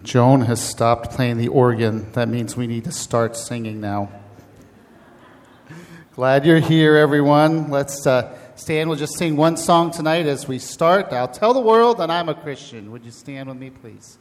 Joan has stopped playing the organ. That means we need to start singing now. Glad you're here, everyone. Let's stand. We'll just sing one song tonight as we start. I'll tell the world that I'm a Christian. Would you stand with me, please?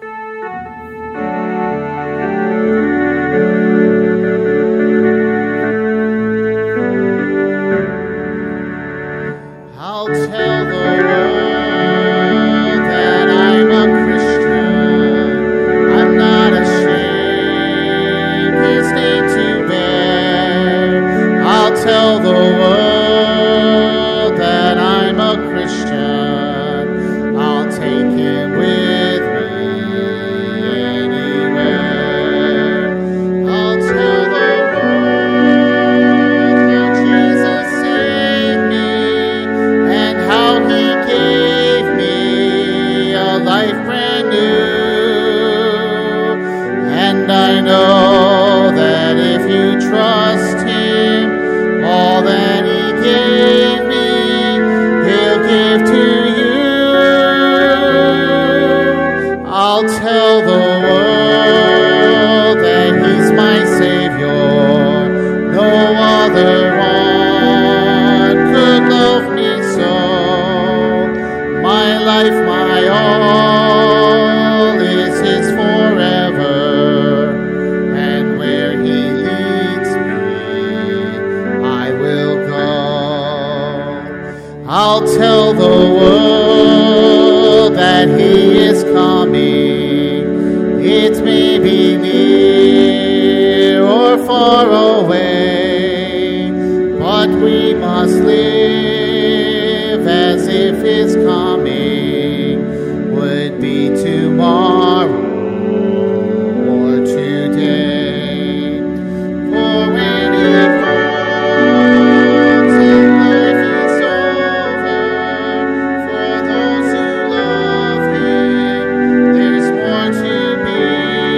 I'll tell the world that I'm a Christian. I'm not ashamed his name to bear. I'll tell the world that I'm a Christian. I'll take him with me anywhere. I'll tell the world how Jesus saved me and how he gave me a life brand new. And I know that if you trust him, all that he gave me, he'll give to you. I'll tell the world that he's my Savior. No other one could love me so. My life, my all is his forever. And where he leads me, I will go. I'll tell the world that he is coming. It may be near or far away, but we must live as if his coming would be tomorrow or today. For when he comes and life is over, for those who love him, there's more to be.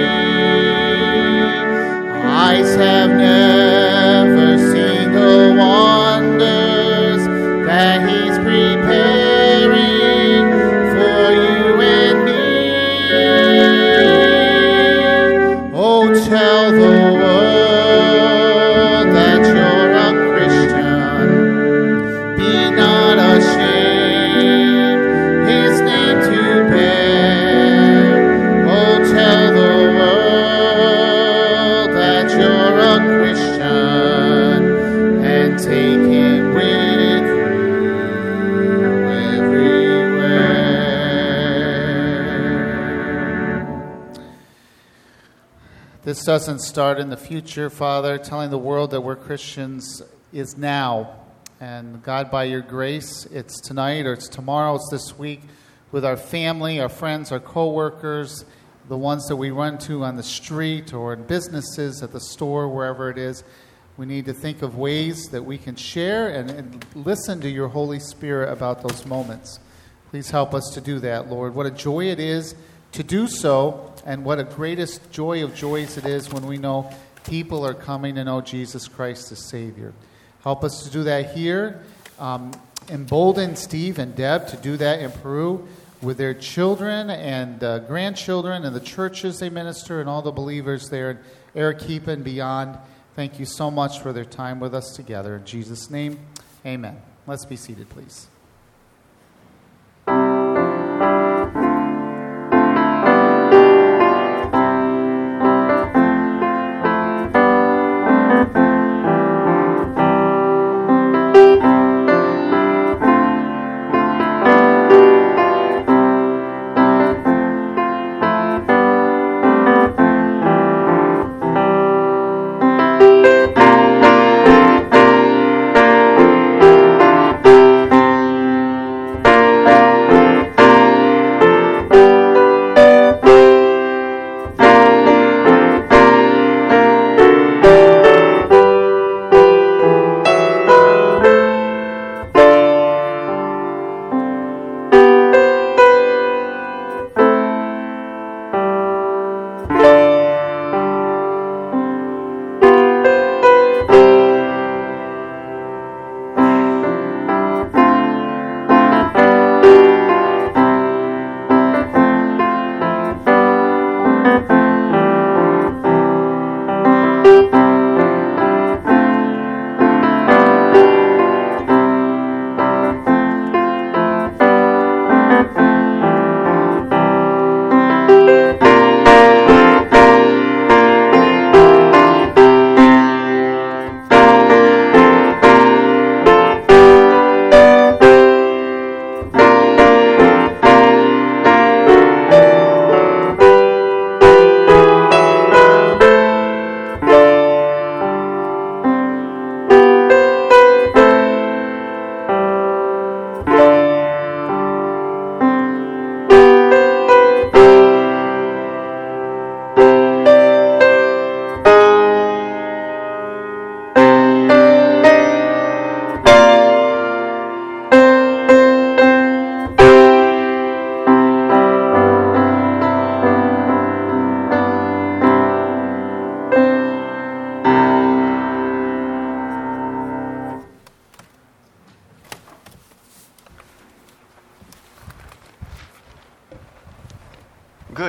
Eyes have never seen the wonders that he's preparing for you and me. Oh, tell the world that you're a Christian. Be not ashamed his name to bear. Oh, tell the world that you're a Christian and take him with you everywhere. This doesn't start in the future, Father. Telling the world that we're Christians is now. And God, by your grace, it's tonight or it's tomorrow, it's this week, with our family, our friends, our co-workers, the ones that we run to on the street or in businesses, at the store, wherever it is. We need to think of ways that we can share and listen to your Holy Spirit about those moments. Please help us to do that, Lord. What a joy it is to do so, and what a greatest joy of joys it is when we know people are coming to know Jesus Christ as Savior. Help us to do that here. Embolden Steve and Deb to do that in Peru with their children and grandchildren and the churches they minister and all the believers there in Arequipa and beyond. Thank you so much for their time with us together. In Jesus' name, amen. Let's be seated, please.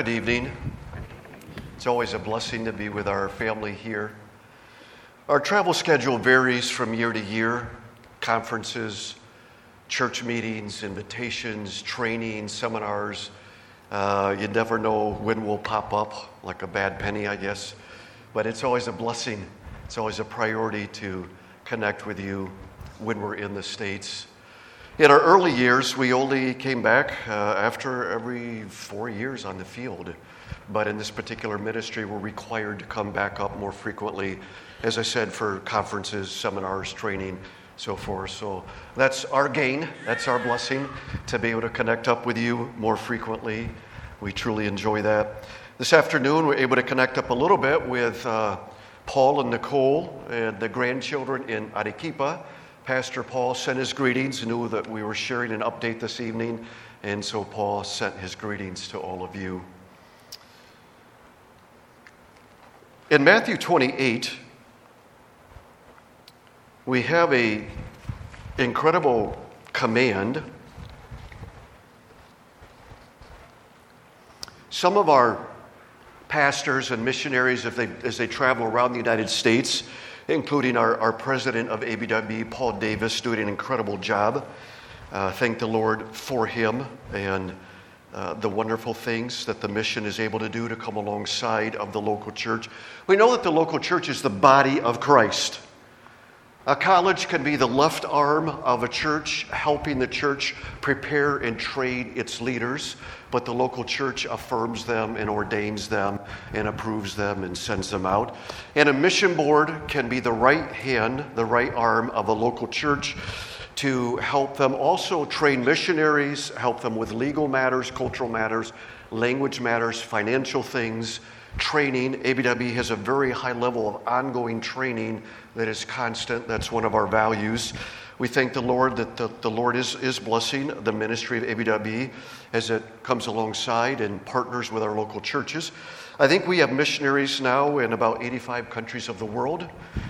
Good evening. It's always a blessing to be with our family here. Our travel schedule varies from year to year. Conferences, church meetings, invitations, training, seminars. You never know when we'll pop up, like a bad penny, I guess. But it's always a blessing. It's always a priority to connect with you when we're in the States. In our early years, we only came back after every 4 years on the field. But in this particular ministry, we're required to come back up more frequently, as I said, for conferences, seminars, training, so forth. So that's our gain. That's our blessing, to be able to connect up with you more frequently. We truly enjoy that. This afternoon, we're able to connect up a little bit with Paul and Nicole and the grandchildren in Arequipa. Pastor Paul sent his greetings, knew that we were sharing an update this evening, and so Paul sent his greetings to all of you. In Matthew 28, we have an incredible command. Some of our pastors and missionaries, as they travel around the United States, including our president of ABWB, Paul Davis, doing an incredible job. Thank the Lord for him and the wonderful things that the mission is able to do to come alongside of the local church. We know that the local church is the body of Christ. A college can be the left arm of a church, helping the church prepare and train its leaders, but the local church affirms them and ordains them and approves them and sends them out. And a mission board can be the right hand, the right arm of a local church to help them also train missionaries, help them with legal matters, cultural matters, language matters, financial things, training. ABW has a very high level of ongoing training that is constant. That's one of our values. We thank the Lord that the Lord is blessing the ministry of ABW as it comes alongside and partners with our local churches. I think we have missionaries now in about 85 countries of the world.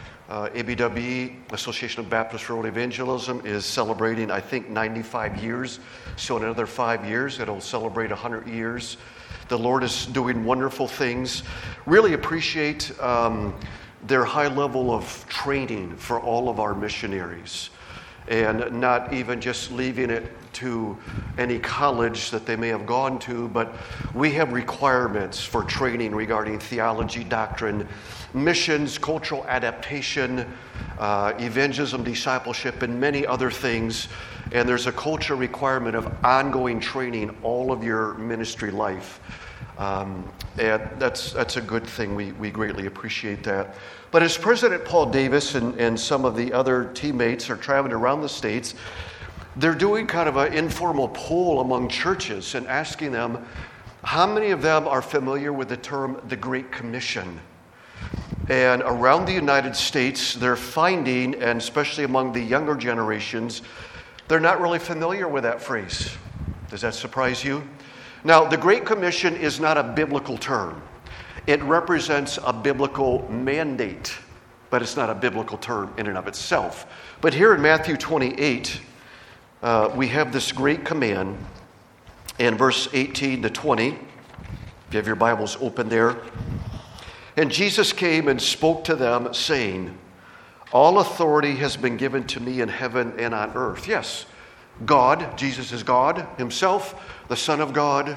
ABW, Association of Baptist World Evangelism, is celebrating, I think, 95 years. So in another 5 years, it'll celebrate 100 years. The Lord is doing wonderful things. Really appreciate their high level of training for all of our missionaries, and not even just leaving it to any college that they may have gone to, but we have requirements for training regarding theology, doctrine, missions, cultural adaptation, evangelism, discipleship, and many other things. And there's a culture requirement of ongoing training all of your ministry life. And that's a good thing. We greatly appreciate that. But as President Paul Davis and some of the other teammates are traveling around the States, they're doing kind of an informal poll among churches and asking them, how many of them are familiar with the term the Great Commission? And around the United States, they're finding, and especially among the younger generations, they're not really familiar with that phrase. Does that surprise you? Now, the Great Commission is not a biblical term. It represents a biblical mandate, but it's not a biblical term in and of itself. But here in Matthew 28, we have this great command in verse 18 to 20. If you have your Bibles open there. And Jesus came and spoke to them, saying, all authority has been given to me in heaven and on earth. Yes, God, Jesus is God himself, the Son of God.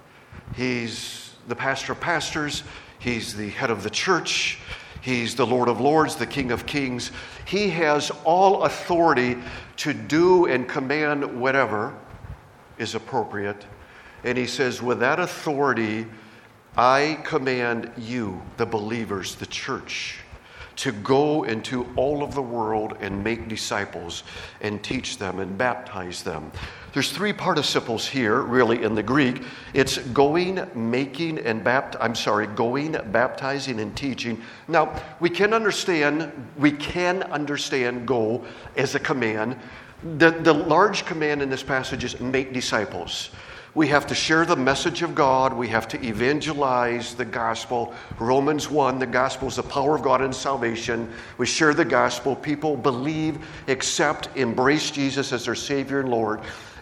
He's the pastor of pastors. He's the head of the church. He's the Lord of lords, the King of kings. He has all authority to do and command whatever is appropriate. And he says, with that authority, I command you, the believers, the church, to go into all of the world and make disciples and teach them and baptize them. There's three participles here, really, in the Greek. It's going, making, and going, baptizing, and teaching. Now, we can understand go as a command. The large command in this passage is make disciples. We have to share the message of God. We have to evangelize the gospel. Romans 1, the gospel is the power of God in salvation. We share the gospel. People believe, accept, embrace Jesus as their Savior and Lord.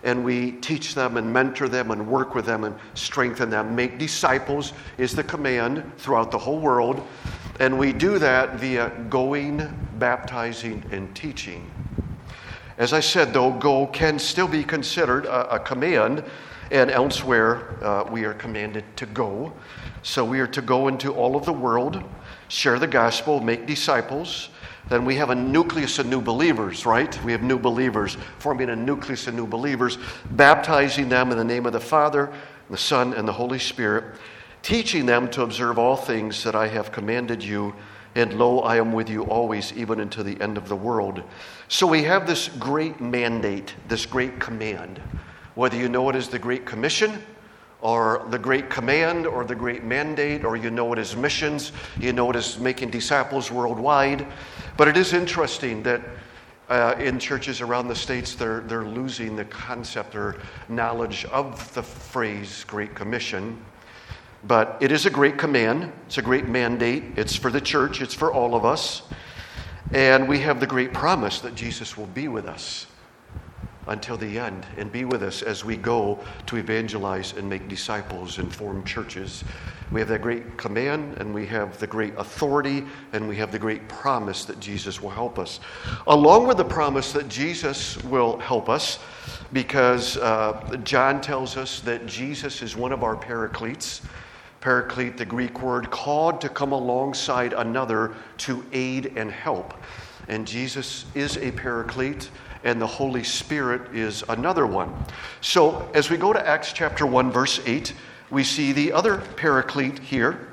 and we teach them and mentor them and work with them and strengthen them. Make disciples is the command throughout the whole world. And we do that via going, baptizing, and teaching. As I said, though, go can still be considered a command, and elsewhere we are commanded to go. So we are to go into all of the world, share the gospel, make disciples. Then we have a nucleus of new believers, right? We have new believers, forming a nucleus of new believers, baptizing them in the name of the Father, the Son, and the Holy Spirit, teaching them to observe all things that I have commanded you, and lo, I am with you always, even unto the end of the world. So we have this great mandate, this great command. Whether you know it as the Great Commission, or the Great Command, or the Great Mandate, or you know it as missions, you know it as making disciples worldwide. But it is interesting that in churches around the States, they're losing the concept or knowledge of the phrase Great Commission. But it is a great command. It's a great mandate. It's for the church. It's for all of us. And we have the great promise that Jesus will be with us until the end and be with us as we go to evangelize and make disciples and form churches. We have that great command, and we have the great authority, and we have the great promise that Jesus will help us. Along with the promise that Jesus will help us, because John tells us that Jesus is one of our paracletes. Paraclete, the Greek word, called to come alongside another to aid and help. And Jesus is a paraclete, and the Holy Spirit is another one. So as we go to Acts chapter 1, verse 8, we see the other paraclete here.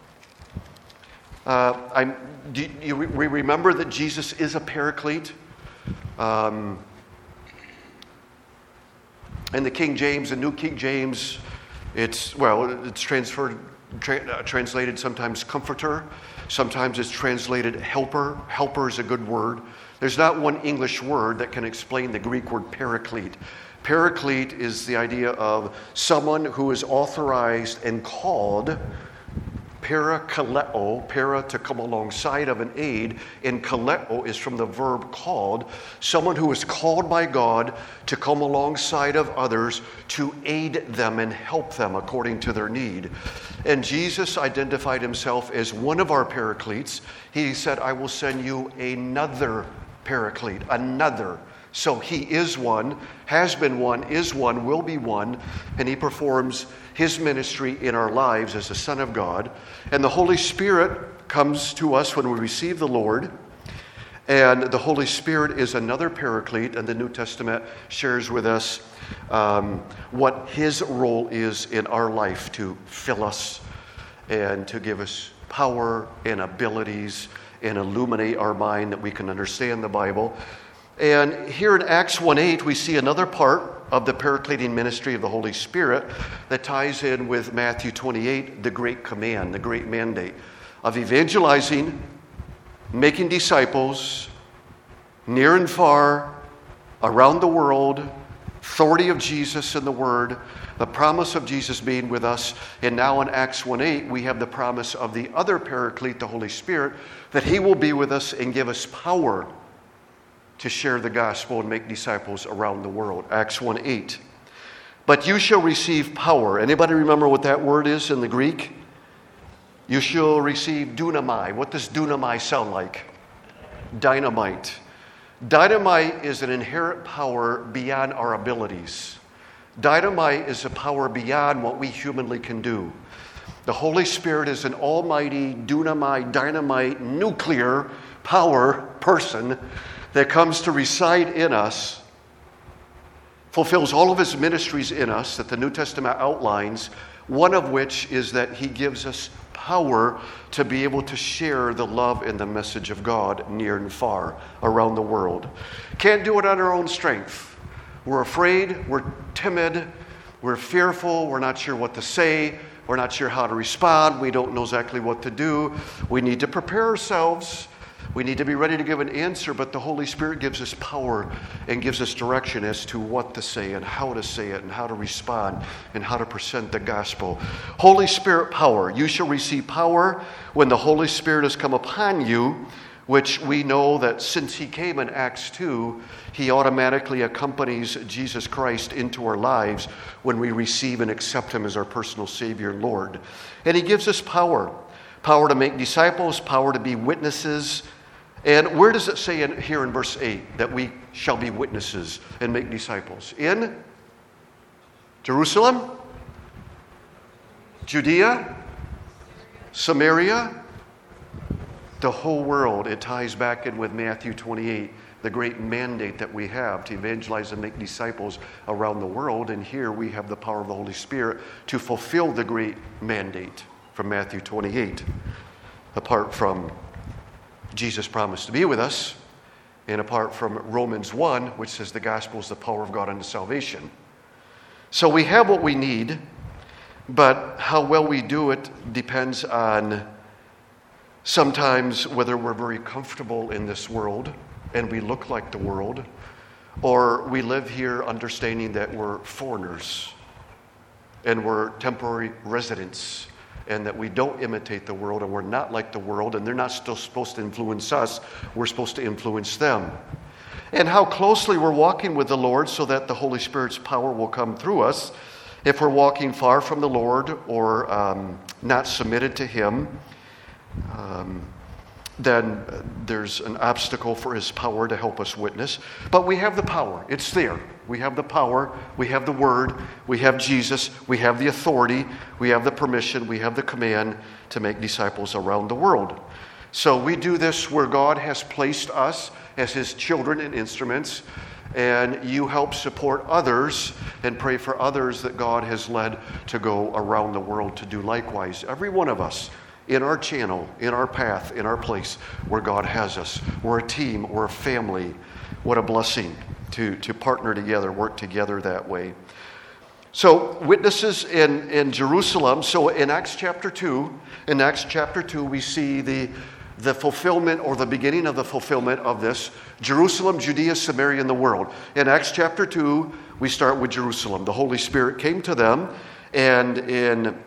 We remember that Jesus is a paraclete. In the King James, the New King James, it's translated sometimes comforter. Sometimes it's translated helper. Helper is a good word. There's not one English word that can explain the Greek word paraclete. Paraclete is the idea of someone who is authorized and called. Parakaleo, para to come alongside of an aid, and kaleo is from the verb called. Someone who is called by God to come alongside of others to aid them and help them according to their need. And Jesus identified himself as one of our paracletes. He said, I will send you another paraclete, another. So he is one, has been one, is one, will be one, and he performs his ministry in our lives as the Son of God. And the Holy Spirit comes to us when we receive the Lord. And the Holy Spirit is another paraclete, and the New Testament shares with us what his role is in our life to fill us and to give us power and abilities and illuminate our mind that we can understand the Bible. And here in Acts 1:8, we see another part of the paracleting ministry of the Holy Spirit that ties in with Matthew 28, the great command, the great mandate of evangelizing, making disciples, near and far, around the world, authority of Jesus in the Word, the promise of Jesus being with us. And now in Acts 1:8, we have the promise of the other paraclete, the Holy Spirit, that he will be with us and give us power to share the gospel and make disciples around the world. Acts 1:8. But you shall receive power. Anybody remember what that word is in the Greek? You shall receive dunamai. What does dunamai sound like? Dynamite. Dynamite is an inherent power beyond our abilities. Dynamite is a power beyond what we humanly can do. The Holy Spirit is an almighty dunamai, dynamite, nuclear power person that comes to reside in us, fulfills all of his ministries in us that the New Testament outlines, one of which is that he gives us power to be able to share the love and the message of God near and far around the world. Can't do it on our own strength. We're afraid, we're timid, we're fearful, we're not sure what to say, we're not sure how to respond, we don't know exactly what to do. We need to prepare ourselves. We need to be ready to give an answer, but the Holy Spirit gives us power and gives us direction as to what to say and how to say it and how to respond and how to present the gospel. Holy Spirit power. You shall receive power when the Holy Spirit has come upon you, which we know that since he came in Acts 2, he automatically accompanies Jesus Christ into our lives when we receive and accept him as our personal Savior and Lord. And he gives us power to make disciples, power to be witnesses. And where does it say here in verse 8 that we shall be witnesses and make disciples? In Jerusalem, Judea, Samaria, the whole world. It ties back in with Matthew 28, the great mandate that we have to evangelize and make disciples around the world. And here we have the power of the Holy Spirit to fulfill the great mandate from Matthew 28, apart from Jesus' promise to be with us, and apart from Romans 1, which says the gospel is the power of God unto salvation. So we have what we need, but how well we do it depends on sometimes whether we're very comfortable in this world and we look like the world, or we live here understanding that we're foreigners and we're temporary residents and that we don't imitate the world and we're not like the world and they're not still supposed to influence us, we're supposed to influence them. And how closely we're walking with the Lord so that the Holy Spirit's power will come through us. If we're walking far from the Lord or not submitted to him, then there's an obstacle for his power to help us witness. But we have the power. It's there. We have the power. We have the word. We have Jesus. We have the authority. We have the permission. We have the command to make disciples around the world. So we do this where God has placed us as his children and instruments, and you help support others and pray for others that God has led to go around the world to do likewise. Every one of us in our channel, in our path, in our place where God has us. We're a team, we're a family. What a blessing to partner together, work together that way. So witnesses in Jerusalem. So in Acts chapter 2, we see the fulfillment or the beginning of the fulfillment of this. Jerusalem, Judea, Samaria, and the world. In Acts chapter 2, we start with Jerusalem. The Holy Spirit came to them, and in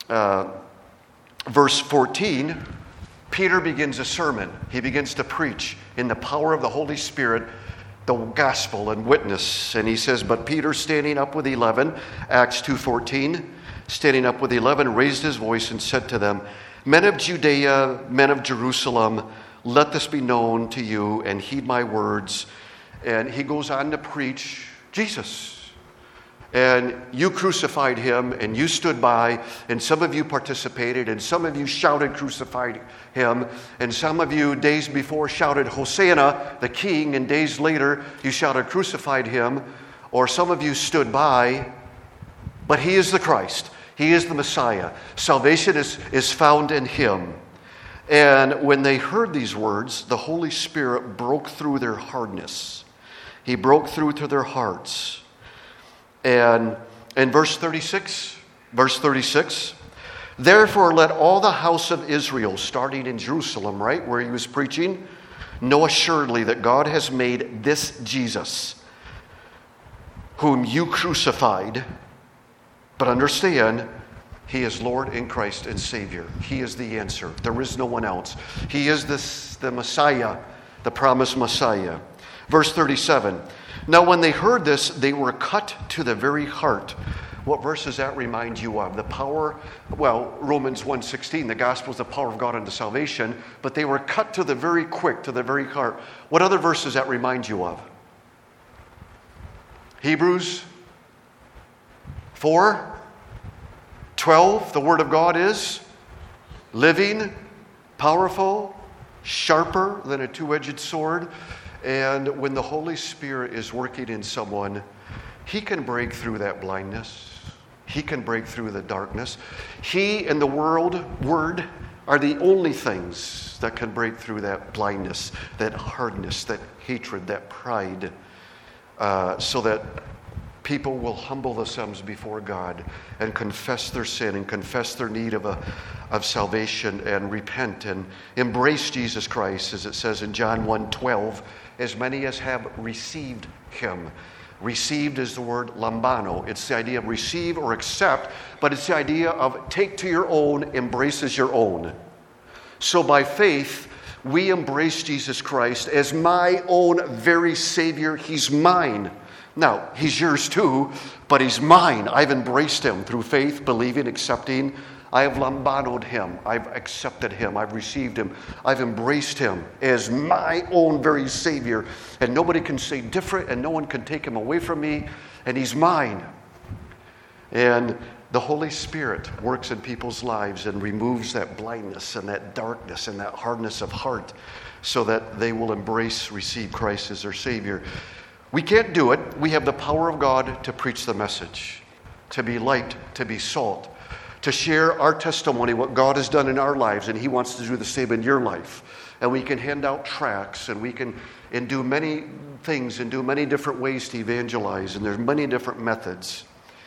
verse 14, Peter begins a sermon. He begins to preach in the power of the Holy Spirit the gospel and witness. And he says, but Peter, standing up with 11, Acts 2:14, standing up with 11, raised his voice and said to them, men of Judea, men of Jerusalem, let this be known to you and heed my words. And he goes on to preach Jesus. And you crucified him, and you stood by, and some of you participated, and some of you shouted, crucified him, and some of you days before shouted, Hosanna, the King, and days later you shouted, crucified him, or some of you stood by, but he is the Christ. He is the Messiah. Salvation is found in him. And when they heard these words, the Holy Spirit broke through their hardness. He broke through to their hearts. And in verse 36, therefore let all the house of Israel, starting in Jerusalem, right, where he was preaching, know assuredly that God has made this Jesus, whom you crucified, but understand, he is Lord and Christ and Savior. He is the answer. There is no one else. He is the Messiah, the promised Messiah. Verse 37, now when they heard this, they were cut to the very heart. What verse does that remind you of? The power, well, Romans 1:16, the gospel is the power of God unto salvation, but they were cut to the very quick, to the very heart. What other verse does that remind you of? Hebrews 4:12, the word of God is living, powerful, sharper than a two-edged sword. And when the Holy Spirit is working in someone, he can break through that blindness. He can break through the darkness. He and the word are the only things that can break through that blindness, that hardness, that hatred, that pride, so that people will humble themselves before God and confess their sin and confess their need of salvation and repent and embrace Jesus Christ, as it says in John 1:12, as many as have received him. Received is the word lambano. It's the idea of receive or accept, but it's the idea of take to your own, embrace as your own. So by faith, we embrace Jesus Christ as my own very Savior. He's mine. Now, He's yours too, but He's mine. I've embraced Him through faith, believing, accepting. I have lambanoed Him. I've accepted Him. I've received Him. I've embraced Him as my own very Savior. And nobody can say different, and no one can take Him away from me, and He's mine. And the Holy Spirit works in people's lives and removes that blindness and that darkness and that hardness of heart so that they will embrace, receive Christ as their Savior. We can't do it. We have the power of God to preach the message, to be light, to be salt, to share our testimony, what God has done in our lives, and He wants to do the same in your life. And we can hand out tracts, and we can do many things and do many different ways to evangelize, and there's many different methods.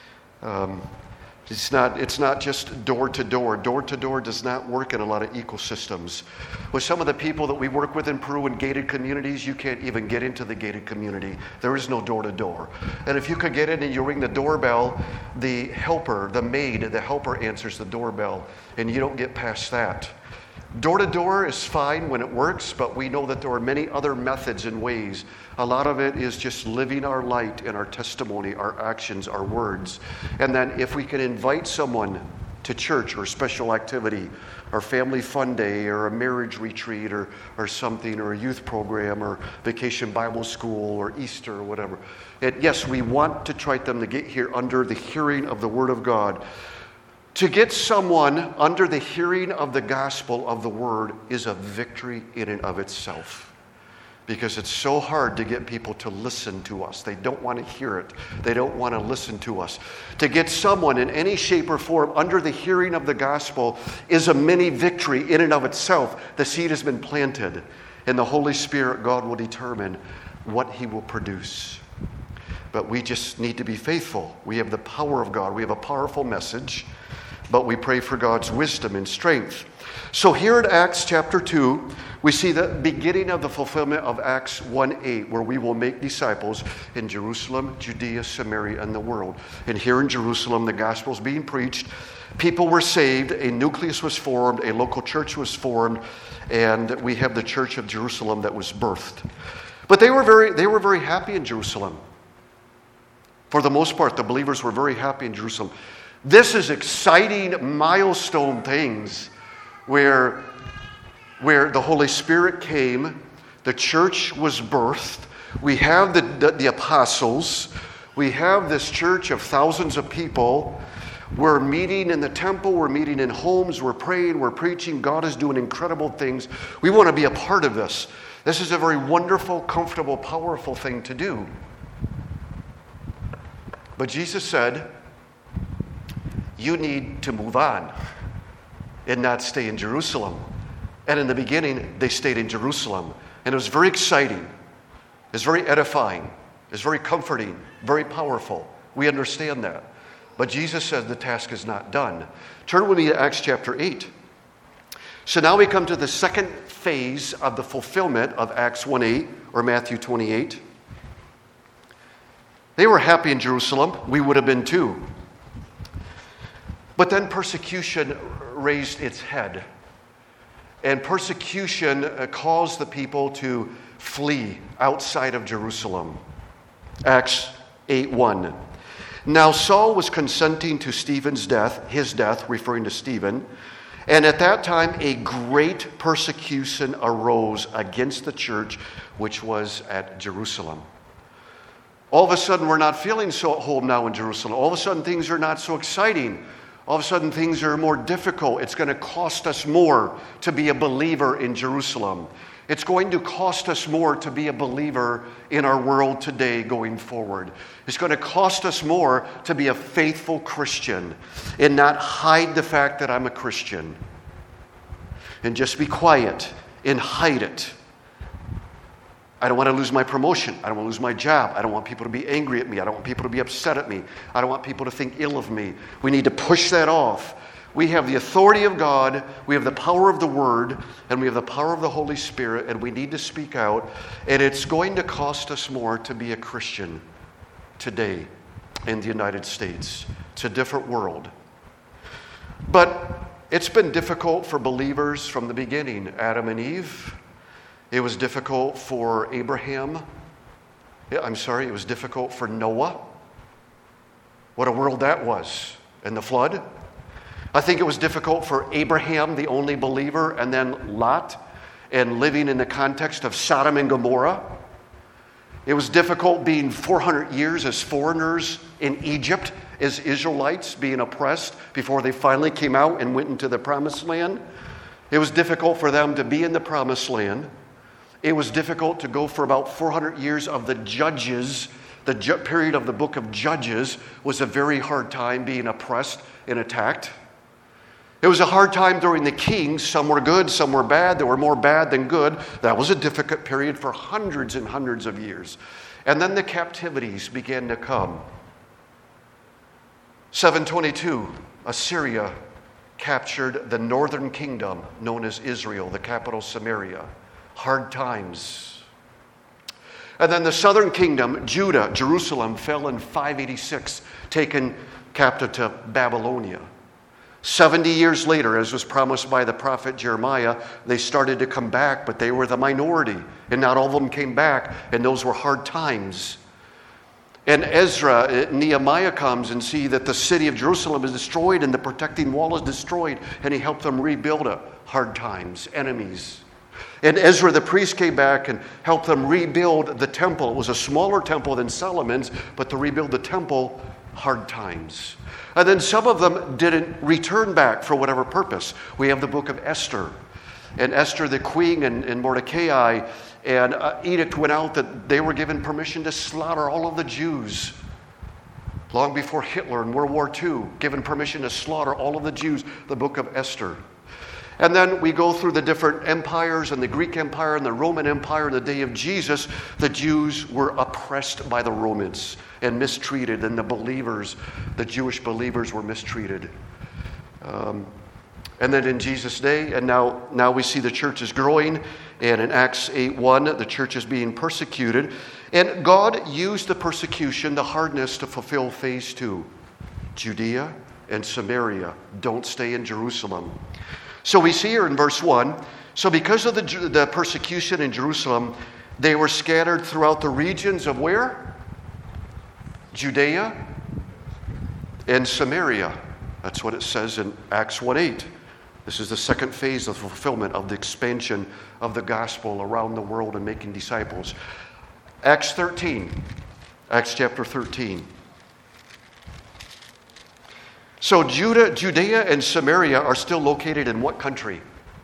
It's not just door to door. Door to door does not work in a lot of ecosystems. With some of the people that we work with in Peru in gated communities, you can't even get into the gated community. There is no door to door. And if you could get in and you ring the doorbell, the helper, the maid, the helper answers the doorbell, and you don't get past that. Door to door is fine when it works, but we know that there are many other methods and ways. A lot of it is just living our light in our testimony, our actions, our words. And then if we can invite someone to church or special activity, or family fun day, or a marriage retreat, or something, or a youth program, or vacation Bible school, or Easter, or whatever. Yes, we want to try them to get here under the hearing of the Word of God. To get someone under the hearing of the gospel of the Word is a victory in and of itself. Because it's so hard to get people to listen to us. They don't want to hear it. They don't want to listen to us. To get someone in any shape or form under the hearing of the gospel is a mini victory in and of itself. The seed has been planted, and the Holy Spirit, God, will determine what He will produce. But we just need to be faithful. We have the power of God. We have a powerful message, but we pray for God's wisdom and strength. So here in Acts chapter 2, we see the beginning of the fulfillment of Acts 1:8, where we will make disciples in Jerusalem, Judea, Samaria, and the world. And here in Jerusalem, the gospel is being preached. People were saved. A nucleus was formed. A local church was formed. And we have the church of Jerusalem that was birthed. But they were very happy in Jerusalem. For the most part, the believers were very happy in Jerusalem. This is exciting milestone things where the Holy Spirit came, the church was birthed, we have the apostles, we have this church of thousands of people, we're meeting in the temple, we're meeting in homes, we're praying, we're preaching, God is doing incredible things. We want to be a part of this. This is a very wonderful, comfortable, powerful thing to do. But Jesus said, you need to move on and not stay in Jerusalem. And in the beginning, they stayed in Jerusalem. And it was very exciting. It was very edifying. It was very comforting, very powerful. We understand that. But Jesus said the task is not done. Turn with me to Acts chapter 8. So now we come to the second phase of the fulfillment of Acts 1:8 or Matthew 28. They were happy in Jerusalem. We would have been too. But then persecution raised its head. And persecution caused the people to flee outside of Jerusalem. Acts 8:1. Now Saul was consenting to Stephen's death, his death, referring to Stephen. And at that time, a great persecution arose against the church, which was at Jerusalem. All of a sudden, we're not feeling so at home now in Jerusalem. All of a sudden, things are not so exciting. All of a sudden, things are more difficult. It's going to cost us more to be a believer in Jerusalem. It's going to cost us more to be a believer in our world today going forward. It's going to cost us more to be a faithful Christian and not hide the fact that I'm a Christian. And just be quiet and hide it. I don't want to lose my promotion. I don't want to lose my job. I don't want people to be angry at me. I don't want people to be upset at me. I don't want people to think ill of me. We need to push that off. We have the authority of God, we have the power of the Word, and we have the power of the Holy Spirit, and we need to speak out. And it's going to cost us more to be a Christian today in the United States. It's a different world. But it's been difficult for believers from the beginning. Adam and Eve, It was difficult for Abraham. It was difficult for Noah. What a world that was. And the flood. I think it was difficult for Abraham, the only believer, and then Lot, and living in the context of Sodom and Gomorrah. It was difficult being 400 years as foreigners in Egypt, as Israelites being oppressed before they finally came out and went into the promised land. It was difficult for them to be in the promised land. It was difficult to go for about 400 years of the Judges. The period of the book of Judges was a very hard time being oppressed and attacked. It was a hard time during the kings. Some were good, some were bad. There were more bad than good. That was a difficult period for hundreds and hundreds of years. And then the captivities began to come. 722, Assyria captured the northern kingdom known as Israel, the capital Samaria. Hard times. And then the southern kingdom, Judah, Jerusalem, fell in 586, taken captive to Babylonia. 70 years later, as was promised by the prophet Jeremiah, they started to come back, but they were the minority, and not all of them came back, and those were hard times. And Nehemiah comes and see that the city of Jerusalem is destroyed and the protecting wall is destroyed, and he helped them rebuild it. Hard times, enemies. And Ezra the priest came back and helped them rebuild the temple. It was a smaller temple than Solomon's, but to rebuild the temple, hard times. And then some of them didn't return back for whatever purpose. We have the book of Esther. And Esther the queen and Mordecai, and edict went out that they were given permission to slaughter all of the Jews. Long before Hitler in World War II, given permission to slaughter all of the Jews, the book of Esther. And then we go through the different empires, and the Greek Empire and the Roman Empire. In the day of Jesus, the Jews were oppressed by the Romans and mistreated, and the believers, the Jewish believers, were mistreated. And then in Jesus' day, and now we see the church is growing, and in Acts 8:1, the church is being persecuted. And God used the persecution, the hardness, to fulfill phase 2. Judea and Samaria. Don't stay in Jerusalem. So we see here in verse 1, so because of the persecution in Jerusalem, they were scattered throughout the regions of where? Judea and Samaria. That's what it says in Acts 1:8. This is the second phase of fulfillment of the expansion of the gospel around the world and making disciples. Acts chapter 13. So Judea and Samaria are still located in what country?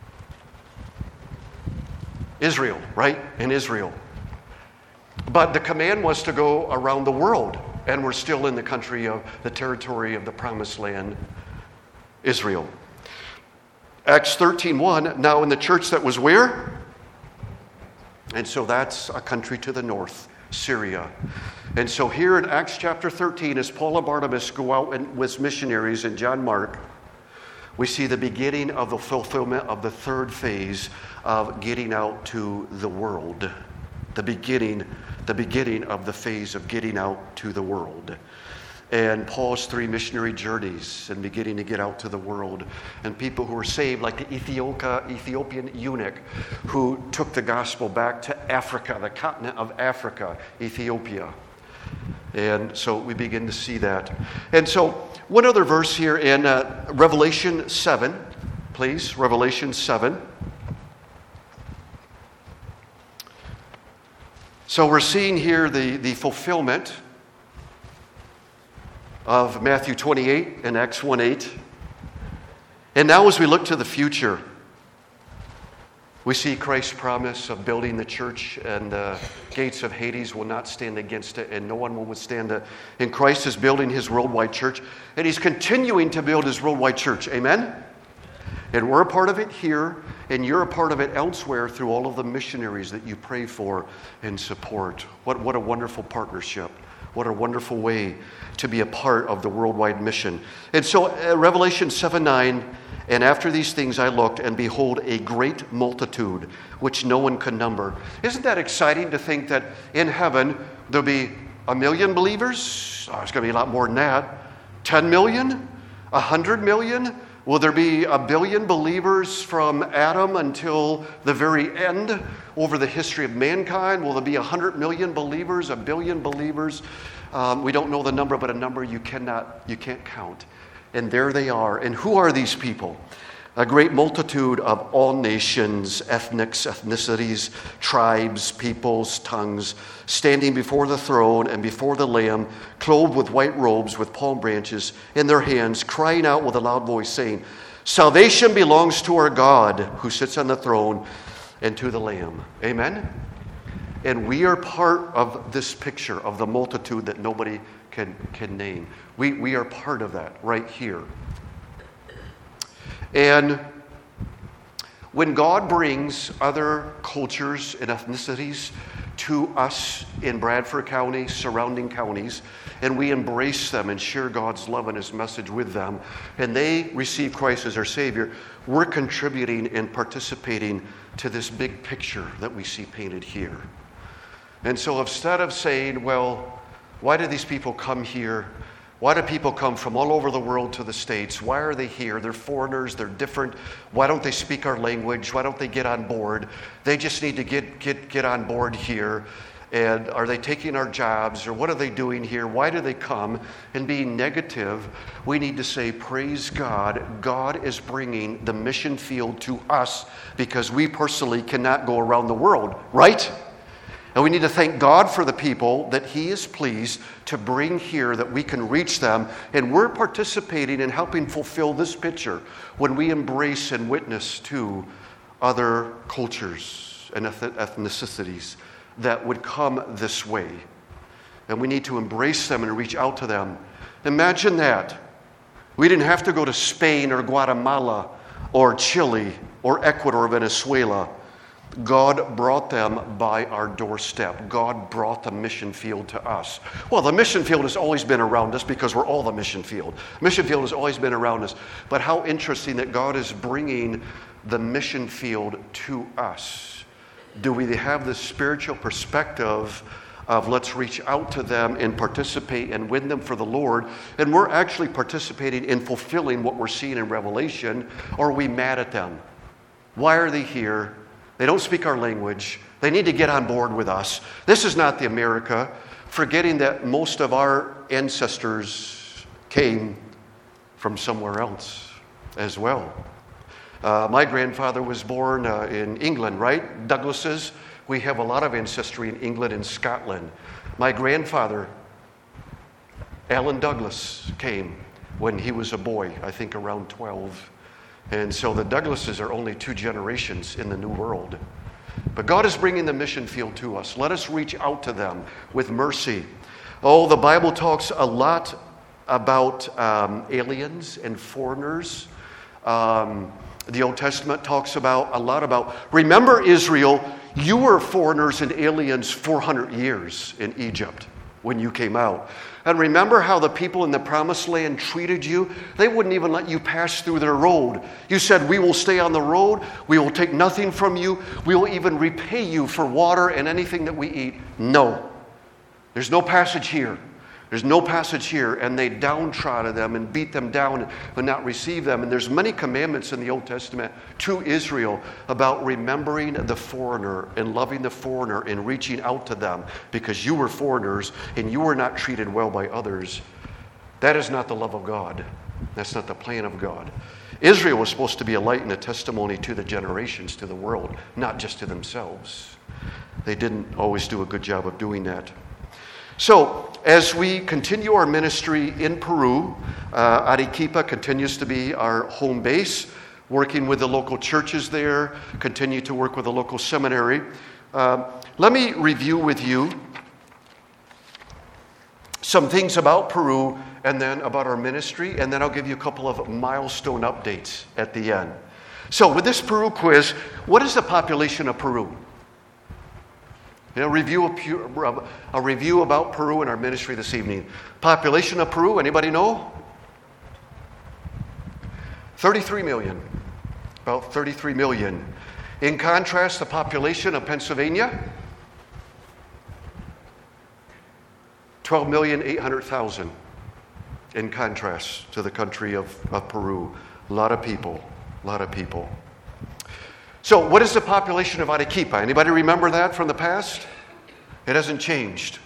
Israel, right? In Israel. But the command was to go around the world, and we're still in the country of the territory of the promised land, Israel. Acts 13:1, now in the church that was where? And so that's a country to the north, Syria. And so here in Acts chapter 13, as Paul and Barnabas go out with missionaries and John Mark, we see the beginning of the fulfillment of the third phase of getting out to the world. The beginning of the phase of getting out to the world. And Paul's 3 missionary journeys and beginning to get out to the world. And people who were saved, like the Ethiopian eunuch who took the gospel back to Africa, the continent of Africa, Ethiopia. And so we begin to see that. And so one other verse here in Revelation 7, please, Revelation 7. So we're seeing here the fulfillment of Matthew 28 and Acts 1:8. And now as we look to the future, we see Christ's promise of building the church, and the gates of Hades will not stand against it, and no one will withstand it. And Christ is building his worldwide church, and he's continuing to build his worldwide church. Amen? And we're a part of it here, and you're a part of it elsewhere through all of the missionaries that you pray for and support. What a wonderful partnership. What a wonderful way to be a part of the worldwide mission. And so Revelation 7:9, and after these things I looked, and behold, a great multitude, which no one could number. Isn't that exciting to think that in heaven there'll be 1 million believers? Oh, it's going to be a lot more than that. 10 million? 100 million? Will there be 1 billion believers from Adam until the very end over the history of mankind? Will there be 100 million believers, 1 billion believers? We don't know the number, but a number you can't count. And there they are. And who are these people? A great multitude of all nations, ethnicities, tribes, peoples, tongues, standing before the throne and before the Lamb, clothed with white robes with palm branches in their hands, crying out with a loud voice, saying, "Salvation belongs to our God who sits on the throne and to the Lamb." Amen? And we are part of this picture of the multitude that nobody can name. We are part of that right here. And when God brings other cultures and ethnicities to us in Bradford County, surrounding counties, and we embrace them and share God's love and His message with them, and they receive Christ as our Savior, we're contributing and participating to this big picture that we see painted here. And so instead of saying, well, why do these people come here? Why do people come from all over the world to the States? Why are they here? They're foreigners. They're different. Why don't they speak our language? Why don't they get on board? They just need to get on board here. And are they taking our jobs? Or what are they doing here? Why do they come? And being negative, we need to say, praise God. God is bringing the mission field to us because we personally cannot go around the world, right? And we need to thank God for the people that He is pleased to bring here, that we can reach them. And we're participating in helping fulfill this picture when we embrace and witness to other cultures and ethnicities that would come this way. And we need to embrace them and reach out to them. Imagine that. We didn't have to go to Spain or Guatemala or Chile or Ecuador or Venezuela. God brought them by our doorstep. God brought the mission field to us. Well, the mission field has always been around us because we're all the mission field. Mission field has always been around us. But how interesting that God is bringing the mission field to us. Do we have this spiritual perspective of let's reach out to them and participate and win them for the Lord? And we're actually participating in fulfilling what we're seeing in Revelation. Or are we mad at them? Why are they here? They don't speak our language. They need to get on board with us. This is not the America, forgetting that most of our ancestors came from somewhere else as well. My grandfather was born in England, right? Douglases. We have a lot of ancestry in England and Scotland. My grandfather, Alan Douglas, came when he was a boy, I think around 12. And so the Douglases are only 2 generations in the New World. But God is bringing the mission field to us. Let us reach out to them with mercy. Oh, the Bible talks a lot about aliens and foreigners. The Old Testament talks a lot about, remember Israel, you were foreigners and aliens 400 years in Egypt when you came out. And remember how the people in the Promised Land treated you? They wouldn't even let you pass through their road. You said, we will stay on the road. We will take nothing from you. We will even repay you for water and anything that we eat. No. There's no passage here. There's no passage here. And they downtrodden them and beat them down and would not receive them. And there's many commandments in the Old Testament to Israel about remembering the foreigner and loving the foreigner and reaching out to them because you were foreigners and you were not treated well by others. That is not the love of God. That's not the plan of God. Israel was supposed to be a light and a testimony to the generations, to the world, not just to themselves. They didn't always do a good job of doing that. So, as we continue our ministry in Peru, Arequipa continues to be our home base, working with the local churches there, continue to work with the local seminary. Let me review with you some things about Peru and then about our ministry, and then I'll give you a couple of milestone updates at the end. So, with this Peru quiz, what is the population of Peru? A review about Peru and our ministry this evening. Population of Peru, anybody know? 33 million. About 33 million. In contrast, the population of Pennsylvania, 12,800,000. In contrast to the country of Peru. A lot of people. A lot of people. So what is the population of Arequipa? Anybody remember that from the past? It hasn't changed.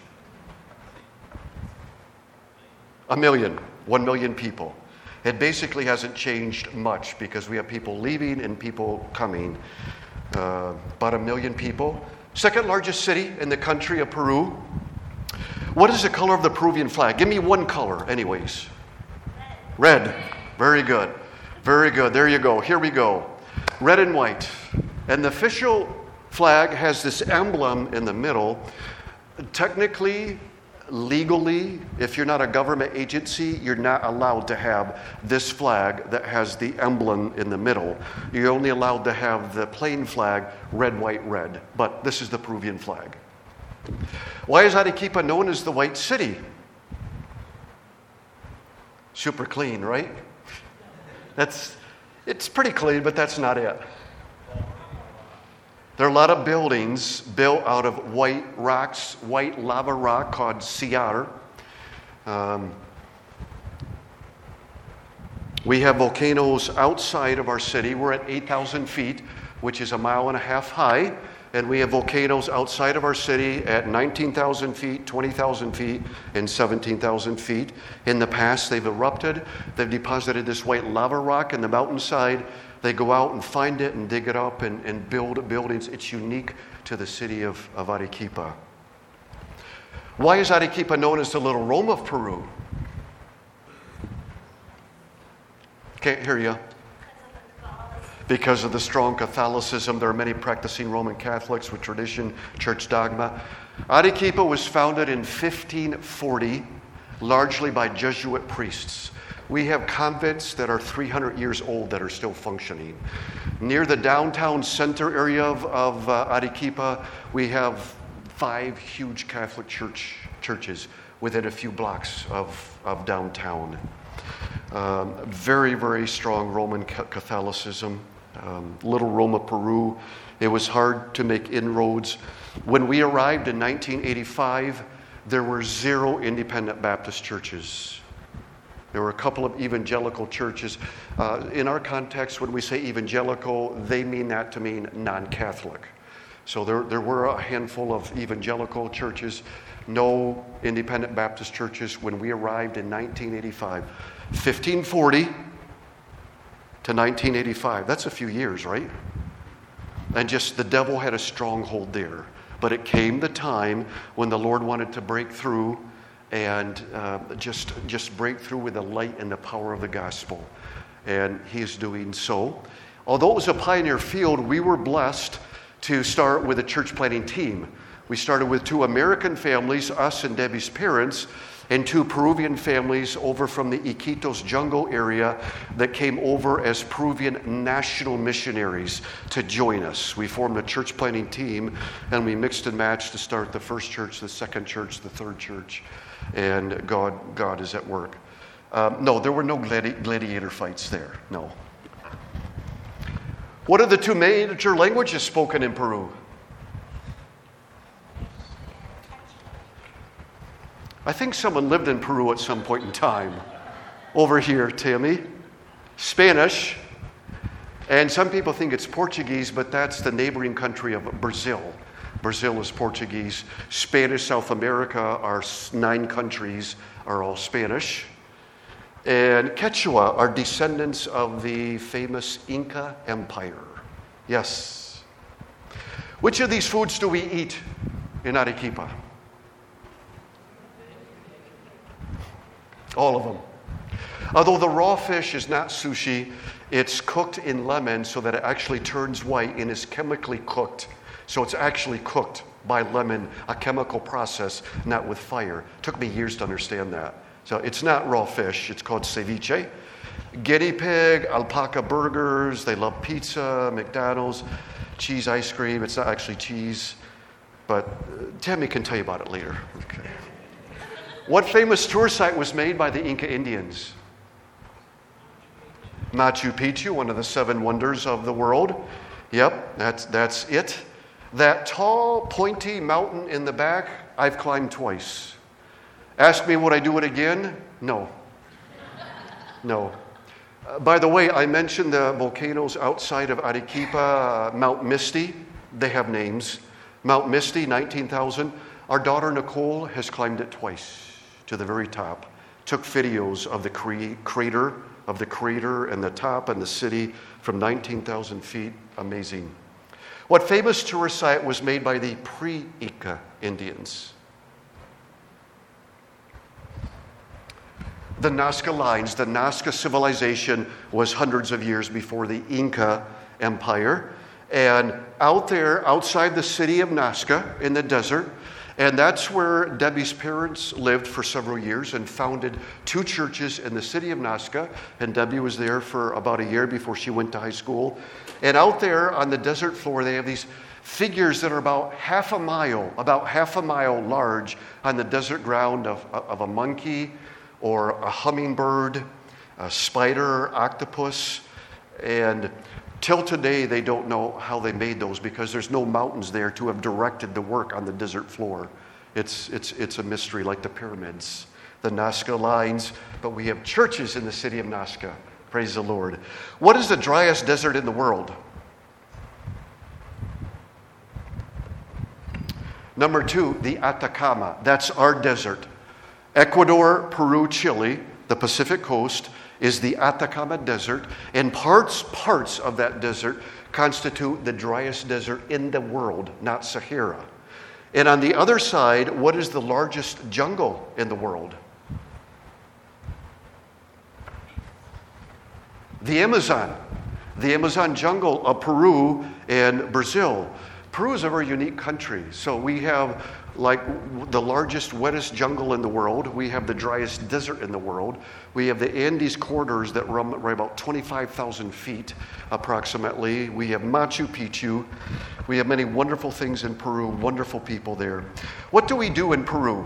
1 million people. It basically hasn't changed much because we have people leaving and people coming. About 1 million people. Second largest city in the country of Peru. What is the color of the Peruvian flag? Give me one color, anyways. Red. Very good. Very good. There you go. Here we go. Red and white. And the official flag has this emblem in the middle. Technically, legally, if you're not a government agency, you're not allowed to have this flag that has the emblem in the middle. You're only allowed to have the plain flag, red, white, red. But this is the Peruvian flag. Why is Arequipa known as the White City? Super clean, right? It's pretty clean, but that's not it. There are a lot of buildings built out of white rocks, white lava rock called sillar. We have volcanoes outside of our city. We're at 8,000 feet, which is 1.5 miles high. And we have volcanoes outside of our city at 19,000 feet, 20,000 feet, and 17,000 feet. In the past, they've erupted. They've deposited this white lava rock in the mountainside. They go out and find it and dig it up and build buildings. It's unique to the city of Arequipa. Why is Arequipa known as the Little Rome of Peru? Can't hear you. Because of the strong Catholicism, there are many practicing Roman Catholics with tradition, church dogma. Arequipa was founded in 1540, largely by Jesuit priests. We have convents that are 300 years old that are still functioning. Near the downtown center area of Arequipa, we have 5 huge Catholic churches within a few blocks of downtown. Very, very strong Roman Catholicism. Little Rome of Peru. It was hard to make inroads. When we arrived in 1985, there were 0 independent Baptist churches. There were a couple of evangelical churches. In our context, when we say evangelical, they mean that to mean non-Catholic. So there were a handful of evangelical churches, no independent Baptist churches when we arrived in 1985. 1540 to 1985. That's a few years, right? And just the devil had a stronghold there. But it came the time when the Lord wanted to break through and just break through with the light and the power of the gospel. And he's doing so. Although it was a pioneer field, we were blessed to start with a church planting team. We started with 2 American families, us and Debbie's parents, and 2 Peruvian families over from the Iquitos jungle area that came over as Peruvian national missionaries to join us. We formed a church planting team, and we mixed and matched to start the first church, the second church, the third church, and God is at work. No, there were no gladiator fights there, no. What are the 2 major languages spoken in Peru? I think someone lived in Peru at some point in time. Over here, Tammy. Spanish. And some people think it's Portuguese, but that's the neighboring country of Brazil. Brazil is Portuguese. Spanish, South America, our 9 countries are all Spanish. And Quechua are descendants of the famous Inca Empire. Yes. Which of these foods do we eat in Arequipa? All of them. Although the raw fish is not sushi, it's cooked in lemon so that it actually turns white and is chemically cooked. So it's actually cooked by lemon, a chemical process, not with fire. It took me years to understand that. So it's not raw fish, it's called ceviche. Guinea pig, alpaca burgers, they love pizza, McDonald's, cheese ice cream. It's not actually cheese, but Tammy can tell you about it later. Okay. What famous tour site was made by the Inca Indians? Machu Picchu, one of the 7 wonders of the world. Yep, that's it. That tall, pointy mountain in the back, I've climbed twice. Ask me, would I do it again? No. No. By the way, I mentioned the volcanoes outside of Arequipa, Mount Misty. They have names. Mount Misty, 19,000. Our daughter Nicole has climbed it twice to the very top. Took videos of the crater and the top and the city from 19,000 feet. Amazing. What famous tourist site was made by the pre-Inca Indians? The Nazca Lines. The Nazca civilization was hundreds of years before the Inca Empire. And out there, outside the city of Nazca in the desert, and that's where Debbie's parents lived for several years and founded 2 churches in the city of Nazca. And Debbie was there for about a year before she went to high school. And out there on the desert floor, they have these figures that are about half a mile large on the desert ground of a monkey or a hummingbird, a spider, octopus. And till today, they don't know how they made those because there's no mountains there to have directed the work on the desert floor. It's a mystery, like the pyramids, the Nazca Lines, but we have churches in the city of Nazca. Praise the Lord. What is the driest desert in the world? Number 2, the Atacama. That's our desert. Ecuador, Peru, Chile, the Pacific coast, is the Atacama Desert, and parts of that desert constitute the driest desert in the world, not Sahara. And on the other side, what is the largest jungle in the world? The Amazon. The Amazon jungle of Peru and Brazil. Peru is a very unique country. So we have like the largest, wettest jungle in the world. We have the driest desert in the world. We have the Andes corridors that run right about 25,000 feet approximately. We have Machu Picchu. We have many wonderful things in Peru, wonderful people there. What do we do in Peru?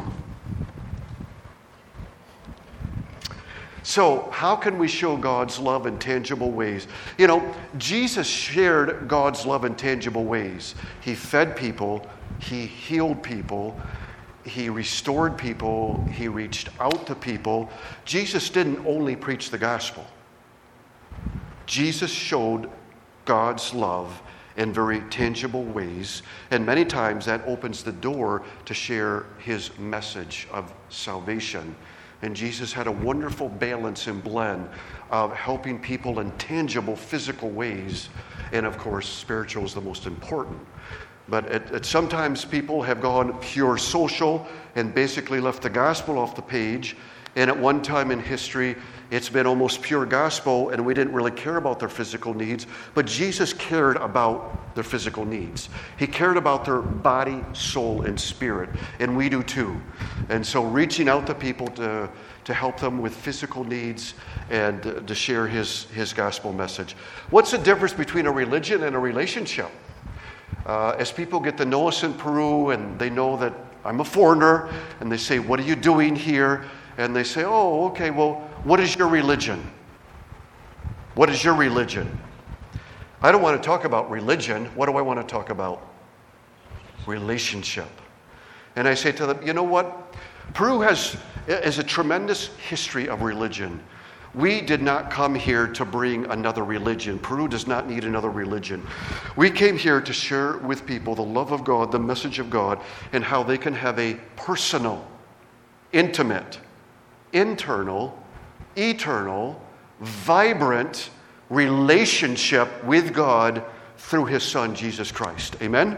So how can we show God's love in tangible ways? You know, Jesus shared God's love in tangible ways. He fed people. He healed people. He restored people. He reached out to people. Jesus didn't only preach the gospel. Jesus showed God's love in very tangible ways. And many times that opens the door to share his message of salvation. And Jesus had a wonderful balance and blend of helping people in tangible, physical ways. And of course, spiritual is the most important. But sometimes people have gone pure social and basically left the gospel off the page. And at one time in history, it's been almost pure gospel, and we didn't really care about their physical needs. But Jesus cared about their physical needs. He cared about their body, soul, and spirit. And we do too. And so reaching out to people to help them with physical needs and to share his gospel message. What's the difference between a religion and a relationship? As people get to know us in Peru and they know that I'm a foreigner, and they say, "What are you doing here?" And they say, "Oh, okay, well, what is your religion? What is your religion?" I don't want to talk about religion. What do I want to talk about? Relationship. And I say to them, you know what? Peru has a tremendous history of religion. We did not come here to bring another religion. Peru does not need another religion. We came here to share with people the love of God, the message of God, and how they can have a personal, intimate, internal, eternal, vibrant relationship with God through his Son, Jesus Christ. Amen?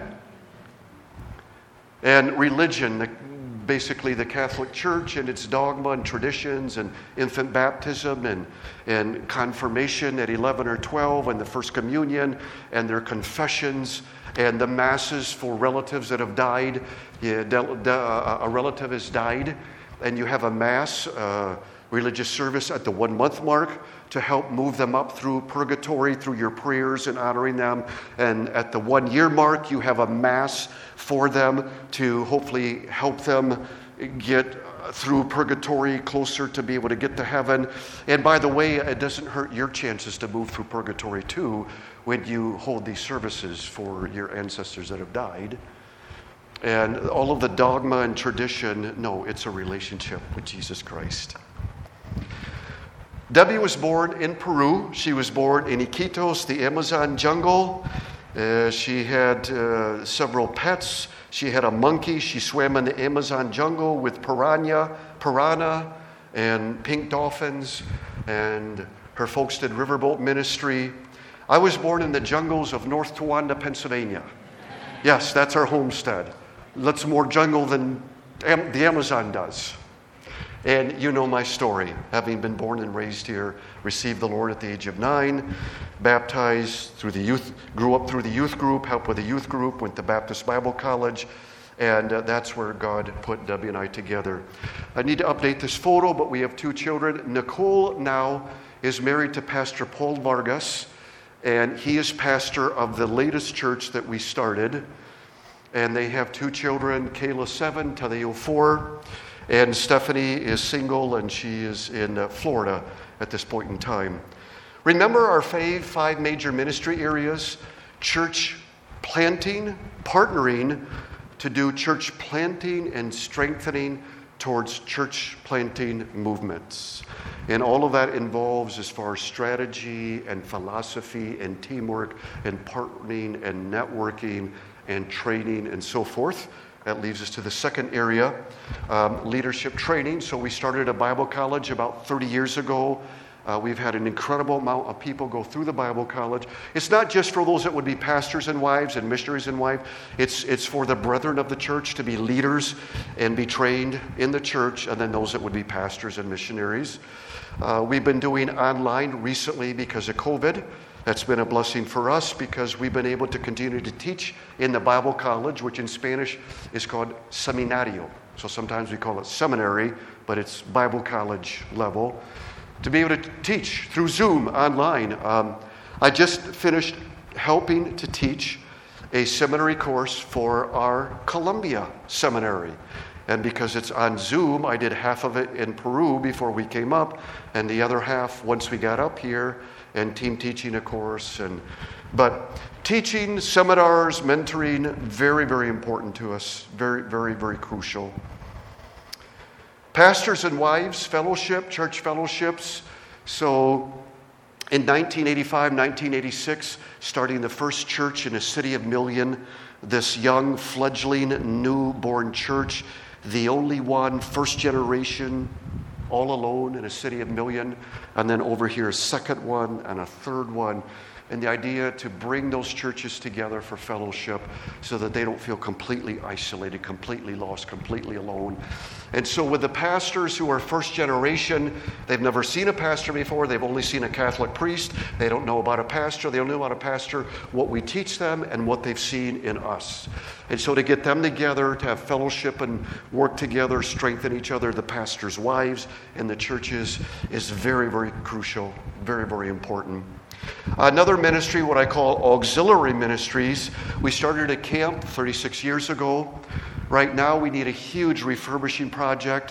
And religion, basically the Catholic Church and its dogma and traditions and infant baptism and confirmation at 11 or 12 and the First Communion and their confessions and the masses for relatives that have died. A relative has died and you have a mass, religious service at the 1 month mark to help move them up through purgatory through your prayers and honoring them. And at the 1 year mark, you have a mass for them to hopefully help them get through purgatory closer to be able to get to heaven. And by the way, it doesn't hurt your chances to move through purgatory too when you hold these services for your ancestors that have died. And all of the dogma and tradition, no, it's a relationship with Jesus Christ. Debbie was born in Peru. She was born in Iquitos, the Amazon jungle. She had several pets. She had a monkey. She swam in the Amazon jungle with piranha, and pink dolphins. And her folks did riverboat ministry. I was born in the jungles of North Towanda, Pennsylvania. Yes, that's our homestead. Lots more jungle than the Amazon does. And you know my story, having been born and raised here, received the Lord at the age of 9, baptized through the youth, grew up through the youth group, helped with the youth group, went to Baptist Bible College, and that's where God put Debbie and I together. I need to update this photo, but we have 2 children. Nicole now is married to Pastor Paul Vargas, and he is pastor of the latest church that we started. And they have 2 children, Kayla 7, Tadeo 4. And Stephanie is single, and she is in Florida at this point in time. Remember our 5 major ministry areas: church planting, partnering to do church planting and strengthening towards church planting movements. And all of that involves as far as strategy and philosophy and teamwork and partnering and networking and training and so forth. That leaves us to the second area, leadership training. So we started a Bible college about 30 years ago. We've had an incredible amount of people go through the Bible college. It's not just for those that would be pastors and wives and missionaries and wives. It's for the brethren of the church to be leaders and be trained in the church, and then those that would be pastors and missionaries. We've been doing online recently because of COVID. That's been a blessing for us because we've been able to continue to teach in the Bible college, which in Spanish is called seminario. So sometimes we call it seminary, but it's Bible college level. To be able to teach through Zoom online. I just finished helping to teach a seminary course for our Columbia seminary. And because it's on Zoom, I did half of it in Peru before we came up, and the other half once we got up here, and team teaching a course. But teaching, seminars, mentoring, very, very important to us. Very, very, very crucial. Pastors and Wives Fellowship, church fellowships. So in 1985, 1986, starting the first church in a city of million, this young, fledgling, newborn church, the only one, first generation, all alone in a city of million, and then over here a second one and a third one. And the idea to bring those churches together for fellowship so that they don't feel completely isolated, completely lost, completely alone. And so with the pastors who are first generation, they've never seen a pastor before. They've only seen a Catholic priest. They don't know about a pastor. They don't know about a pastor, what we teach them and what they've seen in us. And so to get them together, to have fellowship and work together, strengthen each other, the pastors' wives and the churches, is very, very crucial, very, very important. Another ministry, what I call auxiliary ministries, we started a camp 36 years ago. Right now we need a huge refurbishing project.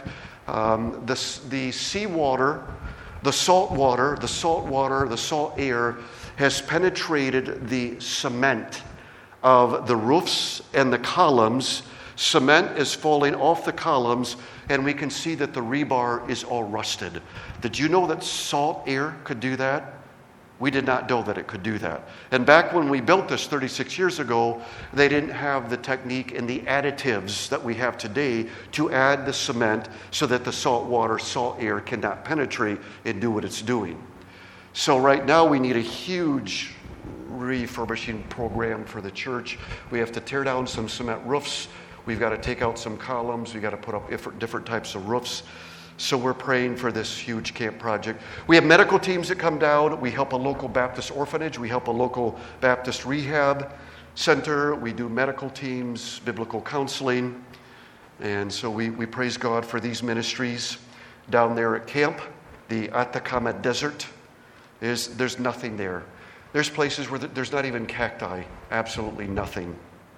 The seawater, the salt water, the salt air has penetrated the cement of the roofs and the columns. Cement is falling off the columns, and we can see that the rebar is all rusted. Did you know that salt air could do that? We did not know that it could do that. And back when we built this 36 years ago, they didn't have the technique and the additives that we have today to add the cement so that the salt water, salt air cannot penetrate and do what it's doing. So right now we need a huge refurbishing program for the church. We have to tear down some cement roofs. We've got to take out some columns. We've got to put up different types of roofs. So we're praying for this huge camp project. We have medical teams that come down. We help a local Baptist orphanage. We help a local Baptist rehab center. We do medical teams, biblical counseling. And so we praise God for these ministries. Down there at camp, the Atacama Desert, there's nothing there. There's places where there's not even cacti, absolutely nothing.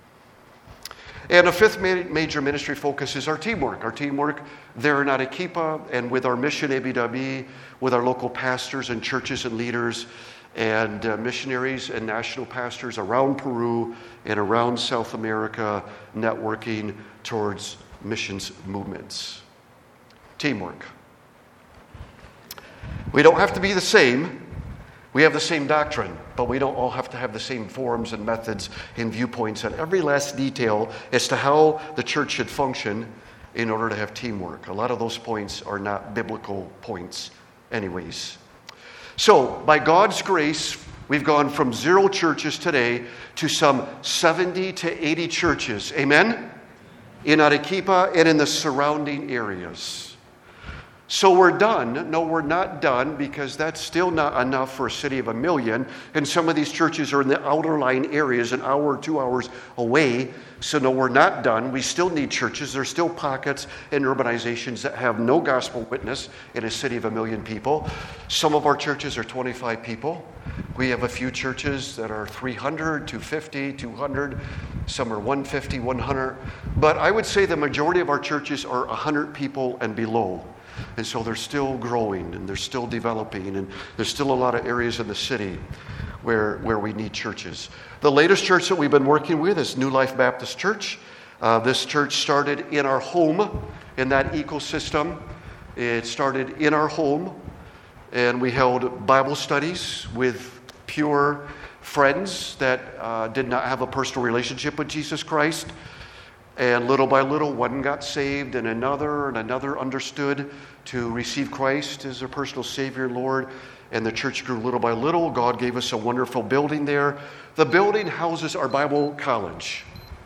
And a fifth major ministry focus is our teamwork. Our teamwork there in Arequipa and with our mission ABW, with our local pastors and churches and leaders and missionaries and national pastors around Peru and around South America, networking towards missions movements. Teamwork. We don't have to be the same. We have the same doctrine, but we don't all have to have the same forms and methods and viewpoints on every last detail as to how the church should function in order to have teamwork. A lot of those points are not biblical points anyways. So, by God's grace, we've gone from 0 churches today to some 70 to 80 churches. Amen? In Arequipa and in the surrounding areas. So we're done. No, we're not done, because that's still not enough for a city of 1 million. And some of these churches are in the outer line areas, an hour or 2 hours away. So no, we're not done. We still need churches. There's still pockets and urbanizations that have no gospel witness in a city of 1 million people. Some of our churches are 25 people. We have a few churches that are 300, 250, 200. Some are 150, 100. But I would say the majority of our churches are 100 people and below. And so they're still growing and they're still developing, and there's still a lot of areas in the city where we need churches. The latest church that we've been working with is New Life Baptist Church. This church started in our home, in that ecosystem. It started in our home, and we held Bible studies with pure friends that did not have a personal relationship with Jesus Christ. And little by little, one got saved, and another understood to receive Christ as their personal Savior and Lord. And the church grew little by little. God gave us a wonderful building there. The building houses our Bible college.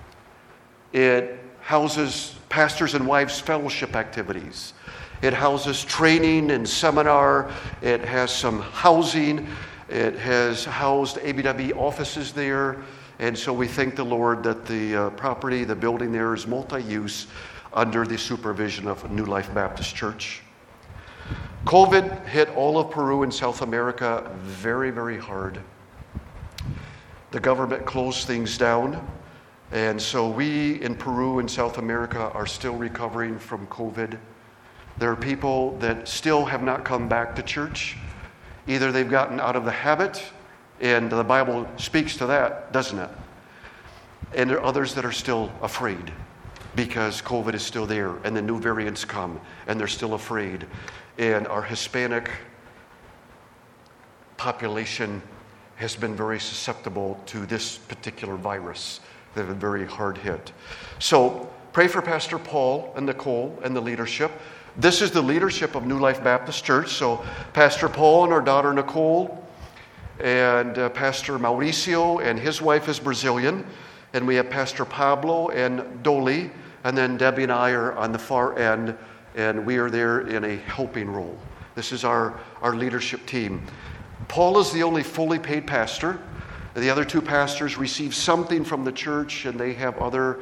It houses pastors and wives fellowship activities. It houses training and seminar. It has some housing. It has housed ABW offices there. And so we thank the Lord that the property, the building there, is multi-use under the supervision of New Life Baptist Church. COVID hit all of Peru and South America very, very hard. The government closed things down. And so we in Peru and South America are still recovering from COVID. There are people that still have not come back to church. Either they've gotten out of the habit, and the Bible speaks to that, doesn't it? And there are others that are still afraid because COVID is still there and the new variants come and they're still afraid. And our Hispanic population has been very susceptible to this particular virus. They've been very hard hit. So pray for Pastor Paul and Nicole and the leadership. This is the leadership of New Life Baptist Church. So Pastor Paul and our daughter Nicole, and Pastor Mauricio and his wife is Brazilian, and we have Pastor Pablo and Dolly, and then Debbie and I are on the far end, and we are there in a helping role. This is our leadership team. Paul is the only fully paid pastor. The other 2 pastors receive something from the church, and they have other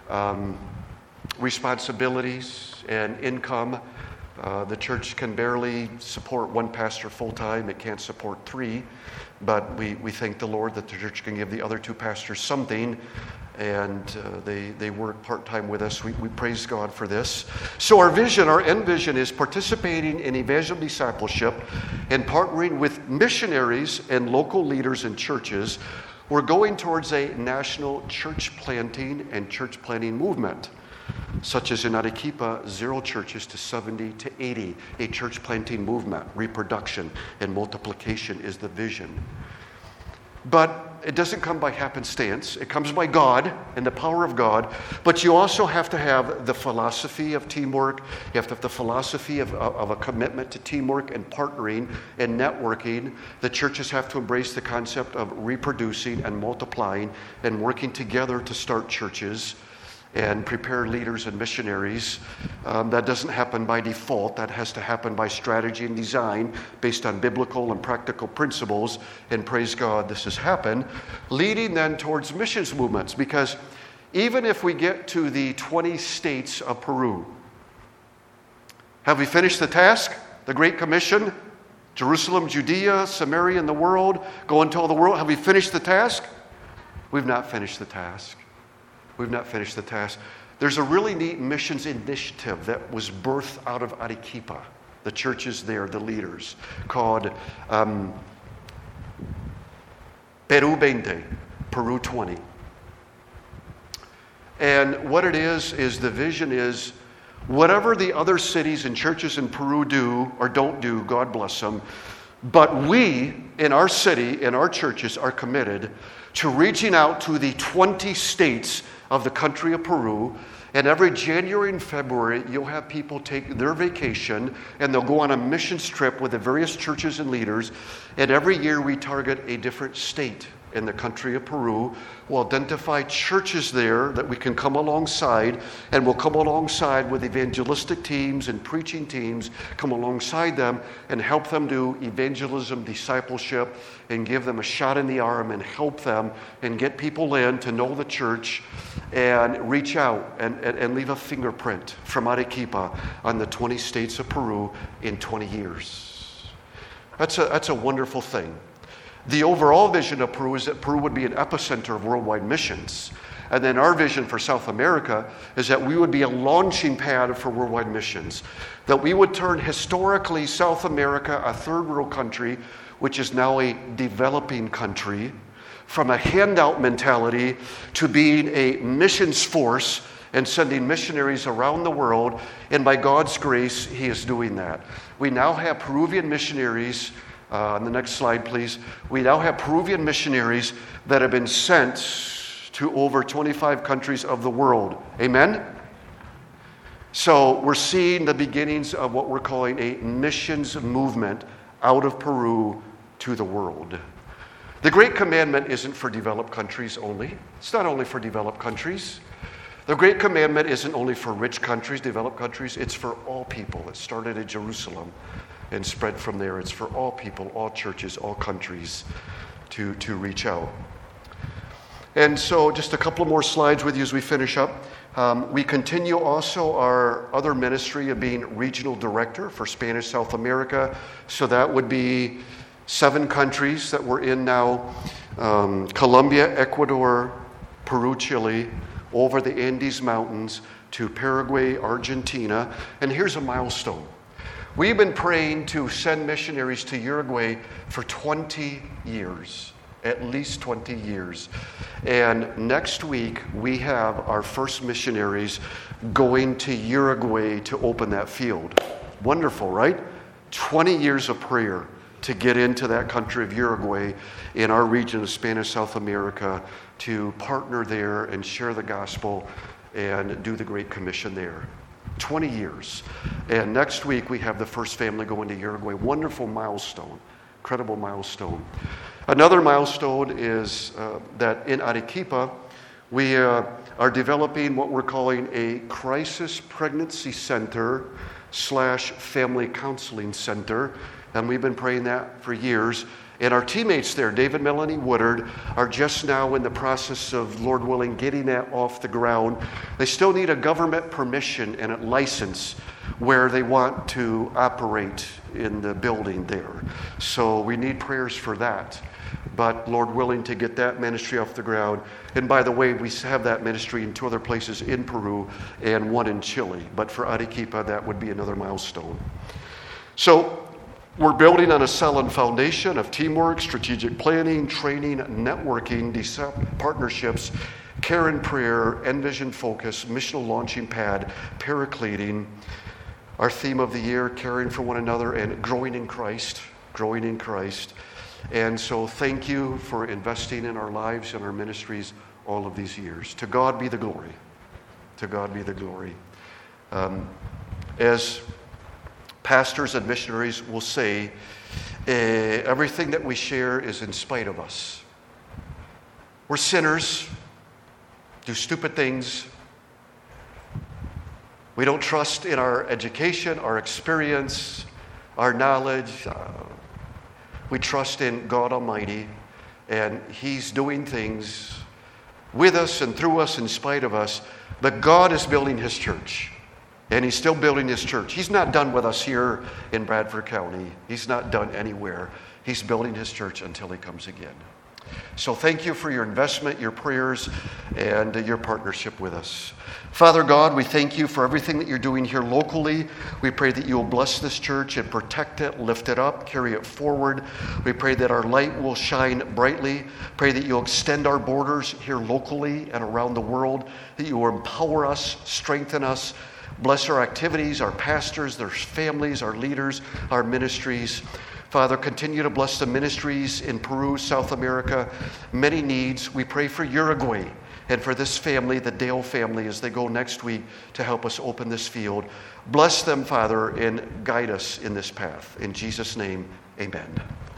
responsibilities and income. The church can barely support 1 pastor full-time. It can't support 3. But we thank the Lord that the church can give the other 2 pastors something, and they work part-time with us. We praise God for this. So our vision, our end vision, is participating in evangelical discipleship and partnering with missionaries and local leaders in churches. We're going towards a national church planting and church planting movement, such as in Arequipa, 0 churches to 70 to 80, a church planting movement. Reproduction and multiplication is the vision. But it doesn't come by happenstance. It comes by God and the power of God. But you also have to have the philosophy of teamwork. You have to have the philosophy of a commitment to teamwork and partnering and networking. The churches have to embrace the concept of reproducing and multiplying and working together to start churches and prepare leaders and missionaries. That doesn't happen by default. That has to happen by strategy and design based on biblical and practical principles. And praise God, this has happened. Leading then towards missions movements, because even if we get to the 20 states of Peru, have we finished the task? The Great Commission? Jerusalem, Judea, Samaria, and the world. Go into all the world. Have we finished the task? We've not finished the task. We've not finished the task. There's a really neat missions initiative that was birthed out of Arequipa. The churches there, the leaders, called Peru 20, Peru 20. And what it is the vision is, Whatever the other cities and churches in Peru do or don't do, God bless them. But we, in our city, in our churches, are committed to reaching out to the 20 states of the country of Peru. And every January and February, you'll have people take their vacation and they'll go on a missions trip with the various churches and leaders. And every year we target a different state in the country of Peru. We'll identify churches there that we can come alongside, and we'll come alongside with evangelistic teams and preaching teams, come alongside them and help them do evangelism, discipleship, and give them a shot in the arm and help them and get people in to know the church and reach out and leave a fingerprint from Arequipa on the 20 states of Peru in 20 years. That's a wonderful thing. The overall vision of Peru is that Peru would be an epicenter of worldwide missions. And then our vision for South America is that we would be a launching pad for worldwide missions. That we would turn historically South America, a third world country, which is now a developing country, from a handout mentality to being a missions force and sending missionaries around the world. And by God's grace, He is doing that. We now have Peruvian missionaries. On the next slide, please. We now have Peruvian missionaries that have been sent to over 25 countries of the world. Amen? So we're seeing the beginnings of what we're calling a missions movement out of Peru to the world. The Great Commandment isn't for developed countries only. It's not only for developed countries. The Great Commandment isn't only for rich countries, developed countries. It's for all people. It started in Jerusalem and spread from there. It's for all people, all churches, all countries to reach out. And so just a couple more slides with you as we finish up. We continue also our other ministry of being regional director for Spanish South America. So that would be 7 countries that we're in now. Colombia, Ecuador, Peru, Chile, over the Andes Mountains to Paraguay, Argentina. And here's a milestone. We've been praying to send missionaries to Uruguay for 20 years, at least 20 years. And next week, we have our first missionaries going to Uruguay to open that field. Wonderful, right? 20 years of prayer to get into that country of Uruguay in our region of Spanish South America to partner there and share the gospel and do the Great Commission there. 20 years. And next week we have the first family going to Uruguay. Wonderful milestone. Incredible milestone. Another milestone is that in Arequipa we are developing what we're calling a crisis pregnancy center / family counseling center. And we've been praying that for years. And our teammates there, David, Melanie Woodard, are just now in the process of, Lord willing, getting that off the ground. They still need a government permission and a license where they want to operate in the building there. So we need prayers for that. But Lord willing, to get that ministry off the ground. And by the way, we have that ministry in 2 other places in Peru and 1 in Chile. But for Arequipa, that would be another milestone. So we're building on a solid foundation of teamwork, strategic planning, training, networking, partnerships, care and prayer, end vision focus, missional launching pad, paracleting. Our theme of the year, caring for one another and growing in Christ, growing in Christ. And so thank you for investing in our lives and our ministries all of these years. To God be the glory. To God be the glory. As pastors and missionaries will say, everything that we share is in spite of us. We're sinners, do stupid things. We don't trust in our education, our experience, our knowledge. We trust in God Almighty, and He's doing things with us and through us in spite of us. But God is building His church. And He's still building His church. He's not done with us here in Bradford County. He's not done anywhere. He's building His church until He comes again. So thank you for your investment, your prayers, and your partnership with us. Father God, we thank you for everything that you're doing here locally. We pray that you will bless this church and protect it, lift it up, carry it forward. We pray that our light will shine brightly. Pray that you'll extend our borders here locally and around the world, that you will empower us, strengthen us, Bless our activities, our pastors, their families, our leaders, our ministries. Father, continue to bless the ministries in Peru, South America. Many needs. We pray for Uruguay and for this family, the Dale family, as they go next week to help us open this field. Bless them, Father, and guide us in this path. In Jesus' name, amen.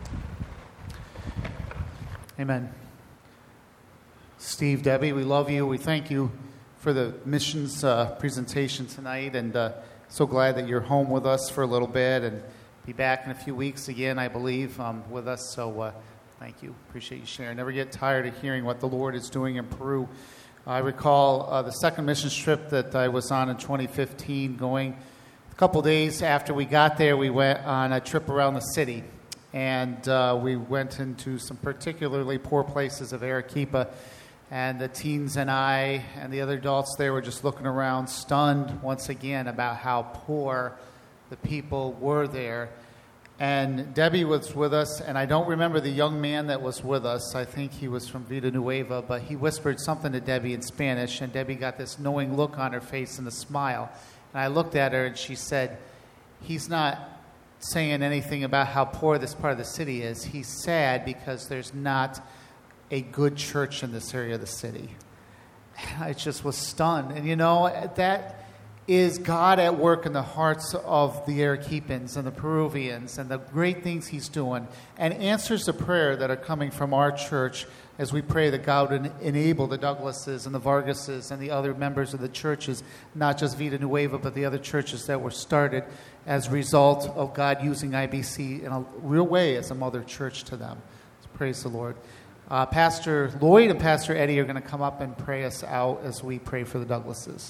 Amen. Steve, Debbie, we love you. We thank you for the missions presentation tonight, and so glad that you're home with us for a little bit and be back in a few weeks again, I believe, with us. So thank you. Appreciate you sharing. Never get tired of hearing what the Lord is doing in Peru. I recall the second missions trip that I was on in 2015, going a couple days after we got there, we went on a trip around the city. And we went into some particularly poor places of Arequipa. And the teens and I and the other adults there were just looking around, stunned once again about how poor the people were there. And Debbie was with us, and I don't remember the young man that was with us. I think he was from Villanueva, but he whispered something to Debbie in Spanish, and Debbie got this knowing look on her face and a smile. And I looked at her, and she said, "He's not saying anything about how poor this part of the city is. He's sad because there's not a good church in this area of the city." And I just was stunned. And that is God at work in the hearts of the Arequipans and the Peruvians and the great things he's doing, and answers the prayer that are coming from our church as we pray that God would enable the Douglases and the Vargases and the other members of the churches, not just Villanueva, but the other churches that were started as a result of God using IBC in a real way as a mother church to them. So praise the Lord. Pastor Lloyd and Pastor Eddie are going to come up and pray us out as we pray for the Douglases.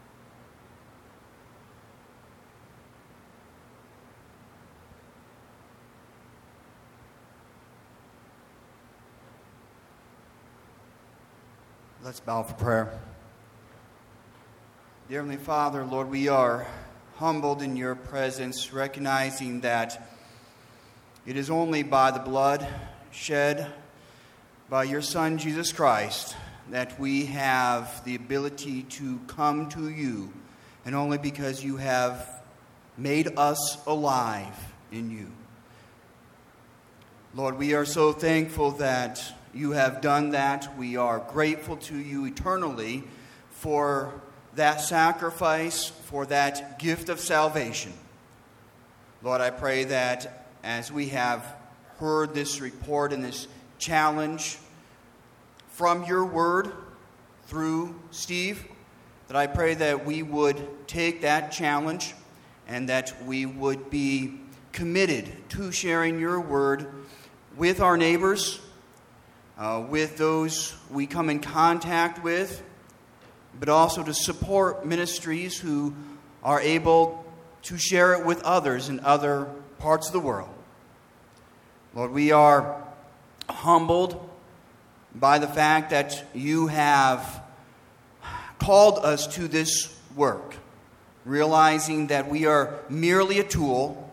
Let's bow for prayer. Dear Heavenly Father, Lord, we are humbled in your presence, recognizing that it is only by the blood shed by your Son, Jesus Christ, that we have the ability to come to you, and only because you have made us alive in you. Lord, we are so thankful that you have done that. We are grateful to you eternally for that sacrifice, for that gift of salvation. Lord, I pray that as we have heard this report and this challenge from your word through Steve, that I pray that we would take that challenge and that we would be committed to sharing your word with our neighbors, with those we come in contact with, but also to support ministries who are able to share it with others in other parts of the world. Lord, we are humbled by the fact that you have called us to this work, realizing that we are merely a tool.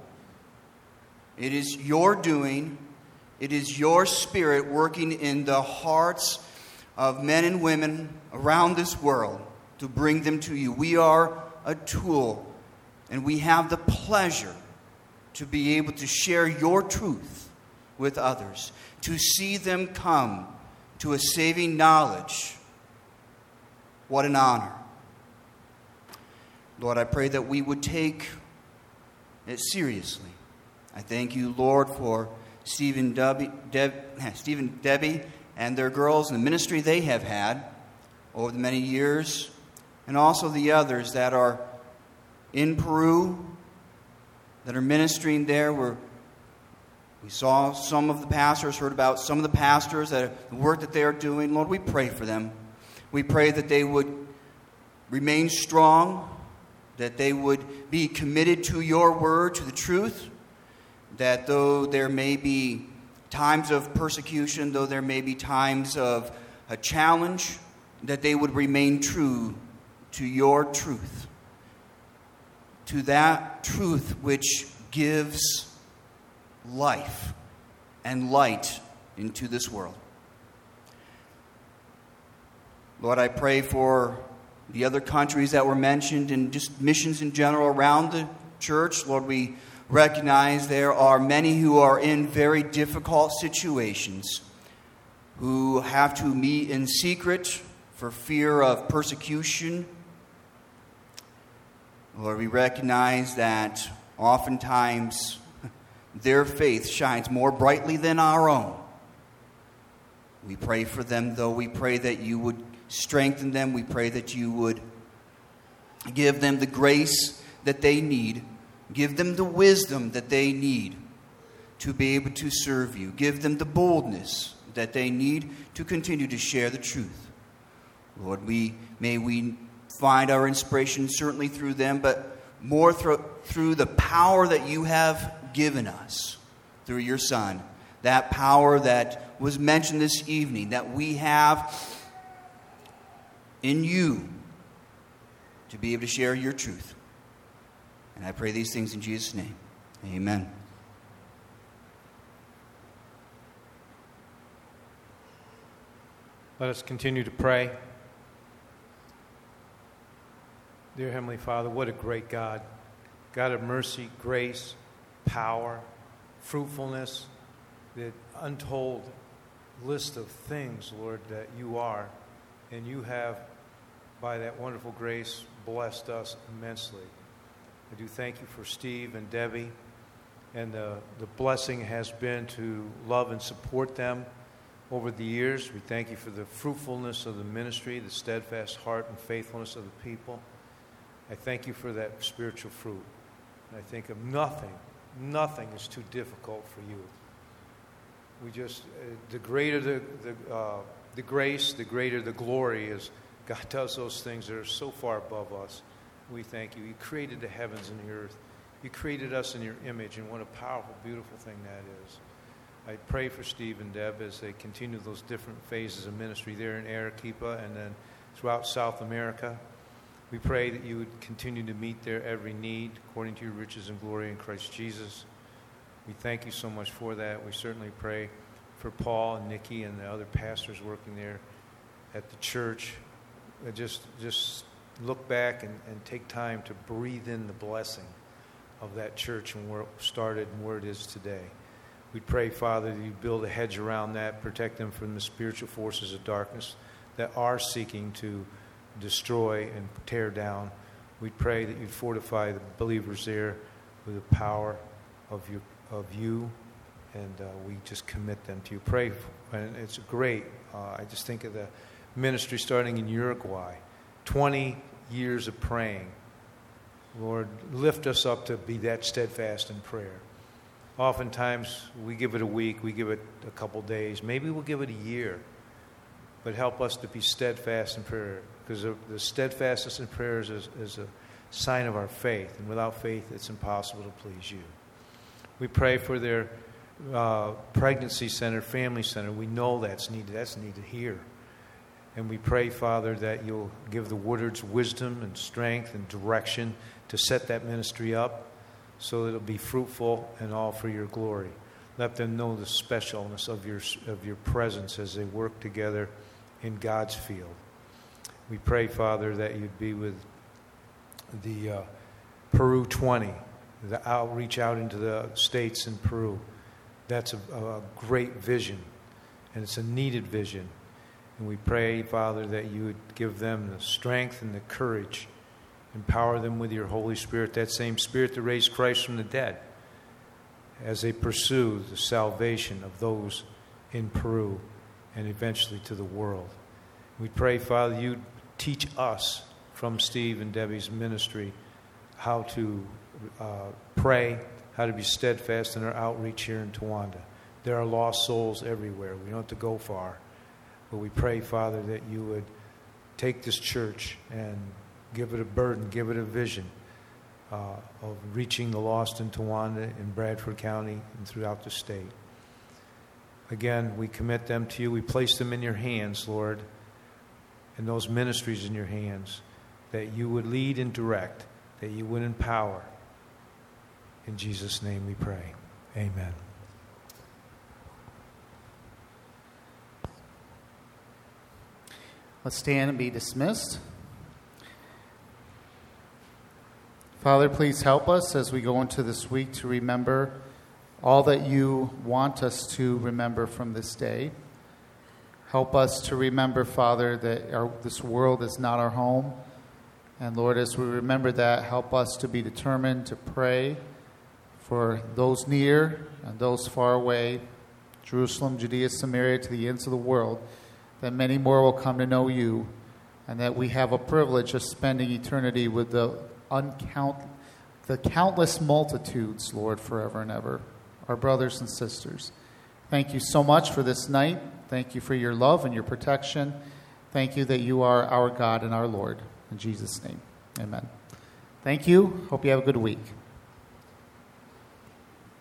It is your doing. It is your Spirit working in the hearts of men and women around this world to bring them to you. We are a tool, and we have the pleasure to be able to share your truth with others, to see them come to a saving knowledge. What an honor. Lord, I pray that we would take it seriously. I thank you, Lord, for Stephen, Debbie, and their girls and the ministry they have had over the many years, and also the others that are in Peru, that are ministering there. We saw some of the pastors, heard about some of the pastors, the work that they are doing. Lord, we pray for them. We pray that they would remain strong, that they would be committed to your word, to the truth, that though there may be times of persecution, though there may be times of a challenge, that they would remain true to your truth, to that truth which gives life and light into this world. Lord, I pray for the other countries that were mentioned, and just missions in general around the church. Lord, we recognize there are many who are in very difficult situations, who have to meet in secret for fear of persecution. Lord, we recognize that oftentimes their faith shines more brightly than our own. We pray for them, though. We pray that you would strengthen them. We pray that you would give them the grace that they need. Give them the wisdom that they need to be able to serve you. Give them the boldness that they need to continue to share the truth. Lord, may we find our inspiration certainly through them, but more through the power that you have given us through your Son. That power that was mentioned this evening, that we have in you to be able to share your truth. And I pray these things in Jesus' name. Amen. Let us continue to pray. Dear Heavenly Father, what a great God. God of mercy, grace, power, fruitfulness, the untold list of things, Lord, that you are. And you have, by that wonderful grace, blessed us immensely. I do thank you for Steve and Debbie, and the blessing has been to love and support them over the years. We thank you for the fruitfulness of the ministry, the steadfast heart and faithfulness of the people. I thank you for that spiritual fruit. And I think of nothing is too difficult for you. We just, the greater the grace, the greater the glory is. God does those things that are so far above us. We thank you. You created the heavens and the earth. You created us in your image, and what a powerful, beautiful thing that is. I pray for Steve and Deb as they continue those different phases of ministry there in Arequipa and then throughout South America. We pray that you would continue to meet their every need according to your riches and glory in Christ Jesus. We thank you so much for that. We certainly pray for Paul and Nikki and the other pastors working there at the church. Just look back and take time to breathe in the blessing of that church and where it started and where it is today. We pray, Father, that you build a hedge around that, protect them from the spiritual forces of darkness that are seeking to destroy and tear down. We pray that you fortify the believers there with the power of you, and we just commit them to you. Pray, and it's great. I just think of the ministry starting in Uruguay, 20 years of praying. Lord, lift us up to be that steadfast in prayer. Oftentimes, we give it a week, we give it a couple days, maybe we'll give it a year, but help us to be steadfast in prayer, because the steadfastness in prayer is a sign of our faith, and without faith, it's impossible to please you. We pray for their pregnancy center, family center. We know that's needed here. And we pray, Father, that you'll give the Woodards wisdom and strength and direction to set that ministry up so that it'll be fruitful and all for your glory. Let them know the specialness of your presence as they work together in God's field. We pray, Father, that you'd be with the Peru 20, the outreach out into the states in Peru. That's a great vision, and it's a needed vision. And we pray, Father, that you would give them the strength and the courage, empower them with your Holy Spirit, that same Spirit that raised Christ from the dead, as they pursue the salvation of those in Peru and eventually to the world. We pray, Father, you teach us from Steve and Debbie's ministry how to pray, how to be steadfast in our outreach here in Towanda. There are lost souls everywhere. We don't have to go far. But we pray, Father, that you would take this church and give it a burden, give it a vision of reaching the lost in Towanda, in Bradford County, and throughout the state. Again, we commit them to you. We place them in your hands, Lord, and those ministries in your hands, that you would lead and direct, that you would empower. In Jesus' name we pray. Amen. Let's stand and be dismissed. Father, please help us as we go into this week to remember all that you want us to remember from this day. Help us to remember, Father, that this world is not our home. And Lord, as we remember that, help us to be determined to pray for those near and those far away, Jerusalem, Judea, Samaria, to the ends of the world, that many more will come to know you, and that we have a privilege of spending eternity with the countless multitudes, Lord, forever and ever, our brothers and sisters. Thank you so much for this night. Thank you for your love and your protection. Thank you that you are our God and our Lord. In Jesus' name, amen. Thank you. Hope you have a good week.